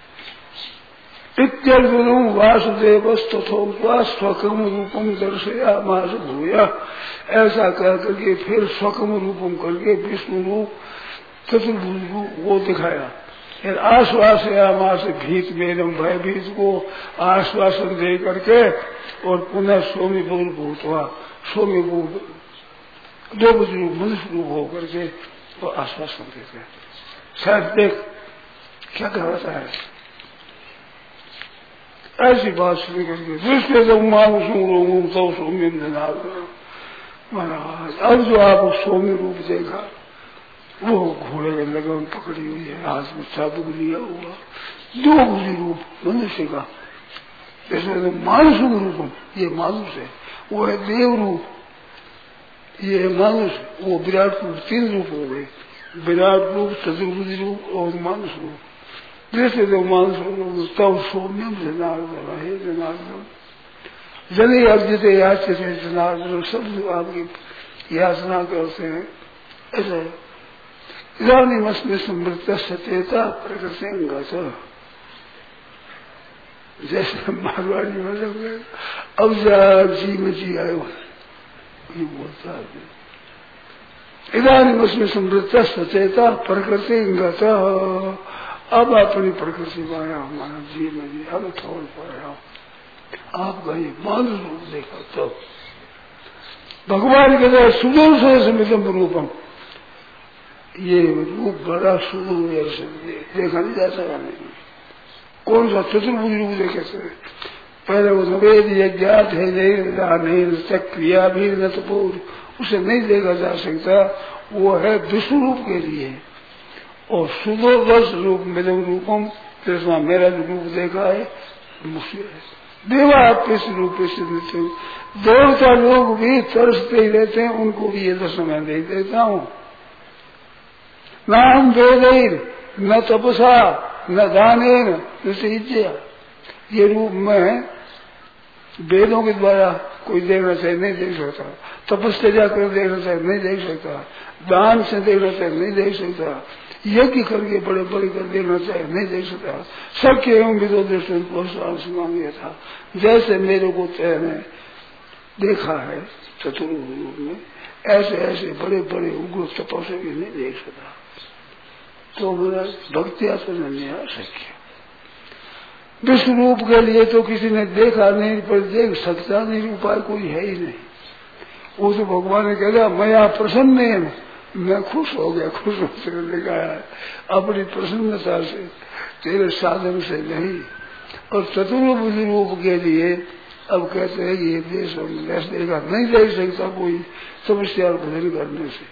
इत्यर्जुनम वासुदेव तथोपा स्वकम रूपम दर्शया मास भूया, ऐसा कह करके फिर स्वकम रूपम करके विष्णु रूप चतुर्भुज रूप वो दिखाया। फिर आश्वासया से भीत मेरम भय भीत को आश्वासन दे करके और पुनः सोमी भूत हुआ, सोमी भूत दो रूप मनुष्य रूप हो करके वो आश्वासन देते। शायद देख क्या कहता है, ऐसी बात सुन करके दृष्टि जब मानू तो सौम्य महाराज, अब जो आप सौम्य रूप देखा वो घोड़े के लगन पकड़ी हुई है, हाथ में चाबुक लिया हुआ, दो बुरी रूप मनुष्य का, जैसे तो मानुष रूप, ये मानुष है, वो है देव रूप, ये है मानुष, वो विराट रूप, तीन रूप हो गए, विराट रूप, चतुर्भुज रूप और मानुष रूप। जैसे तो मानुष रूप तब सौम्यम जनार्दन है, जनार्दन जने अर्जित याचते थे, जनार्दन सब आपकी याचना करते हैं, ऐसा है। इदानीमस्मि समृत सचेता प्रकृति, जैसे मारवाड़ी में लग गए अब जा जी में जी आए ये बोलता है। इदानीमस्मि समृत सचेता प्रकृति, अब अपनी प्रकृति में आया हमारा जी में जी, अब थोड़ पाया आपका ये मानुष रूप देखा तब भगवान के द्वारा सुदूर समितम रूपम, ये रूप बड़ा सुदूर देखा नहीं जा सका, नहीं कौन सा चतुर्भुज रूप देखे थे पहले वो नवेद यज्ञात है, नहीं क्रिया भी न तो पूर्व उसे नहीं देखा जा सकता, वो है विष्णु रूप के लिए। और सुदूरदर्श रूप मेरे रूपम, कृष्णा मेरा जो रूप देखा है मुझसे है। देवा किस रूप से देते, देवता लोग भी तरसते ही रहते हैं, उनको भी ये दर्शन मैं दे देता हूँ। नाम वेद न तपसा न दाने न इज्जया, ये रूप में वेदों के द्वारा कोई देखना चाहिए नहीं देख सकता, तपस्या कर देखना चाहिए नहीं देख सकता, दान से देखना चाहिए नहीं देख सकता, यज्ञ करके बड़े बड़े कर देखना चाहिए नहीं देख सकता। सबके एवं विदो दृष्टि मांगिया था, जैसे मेरे को तेने देखा है चतुर्भुज रूप में, ऐसे ऐसे बड़े बड़े उग्र तपस्या भी नहीं देख सकता। तो मेरा भक्तिया तो नहीं आ सके। विश्व रूप के लिए तो किसी ने देखा नहीं, पर देख सकता नहीं, उपाय कोई है ही नहीं। वो तो भगवान ने कह दिया मैं यहाँ प्रसन्न है, मैं खुश हो गया, खुश होकर दिखाया है अपनी प्रसन्नता से, तेरे साधन से नहीं। और चतुर्भुज रूप के लिए अब कहते हैं ये देश देखा नहीं देख सकता कोई समस्या भजन करने से।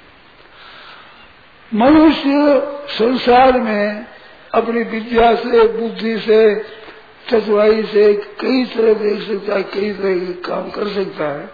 मनुष्य संसार में अपनी विद्या से, बुद्धि से, चतुराई से कई तरह देख सकता है, कई तरह के काम कर सकता है,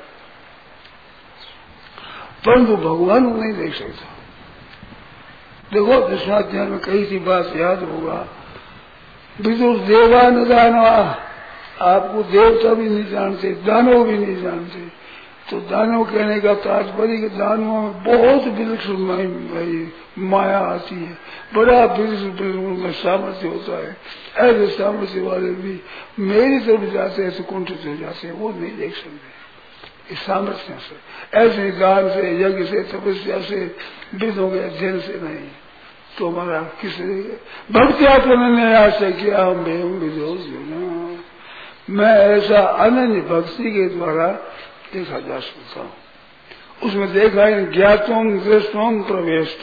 परंतु भगवान को नहीं देख सकता। देखो दशाध्याय में कई सी बात याद होगा, विदुर देवान दानवा, आपको देवता भी नहीं जानते, दानव भी नहीं जानते। तो दानव कहने का तात्पर्य कि दानवों में बहुत विलक्षण माया आती है, बड़ा विलक्षण में सामर्थ्य होता है। ऐसे सामर्थ्य वाले भी मेरी तरफ जाते हैं तो कुंठित हो जाते हैं, वो नहीं देख सकते इस सामर्थ्य से। ऐसे दान से, यज्ञ से, तपस्या से, वेदों के अध्ययन से नहीं। तो हमारा किसी भक्ति आत्मने आ सकिया हम मैं ऐसा अनन्य भक्ति के द्वारा देखा जा सकता हूँ। उसमें देखा है ज्ञातों दृष्टों प्रवेश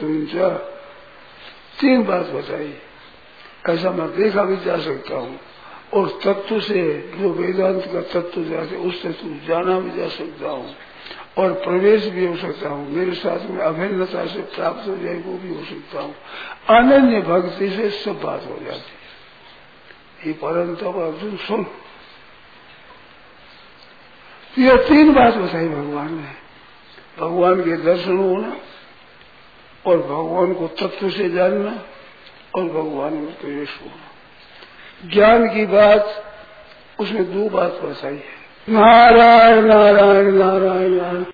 तीन बात बताई, ऐसा मैं देखा भी जा सकता हूँ। और तत्व से जो वेदांत का तत्व जाते उससे तुम जाना भी जा सकता हूँ। और प्रवेश भी हो सकता हूँ, मेरे साथ में अभिन्नता से प्राप्त हो जाए वो भी हो सकता हूँ। अनन्य भक्ति से सब बात हो जाती है। ये परंतप अर्जुन सुन, ये तीन बात बताई भगवान ने, भगवान के दर्शन होना और भगवान को तत्व से जानना और भगवान में प्रवेश होना। ज्ञान की बात उसमें दो बात बताई है, नारायण नारायण नारायण नारायण।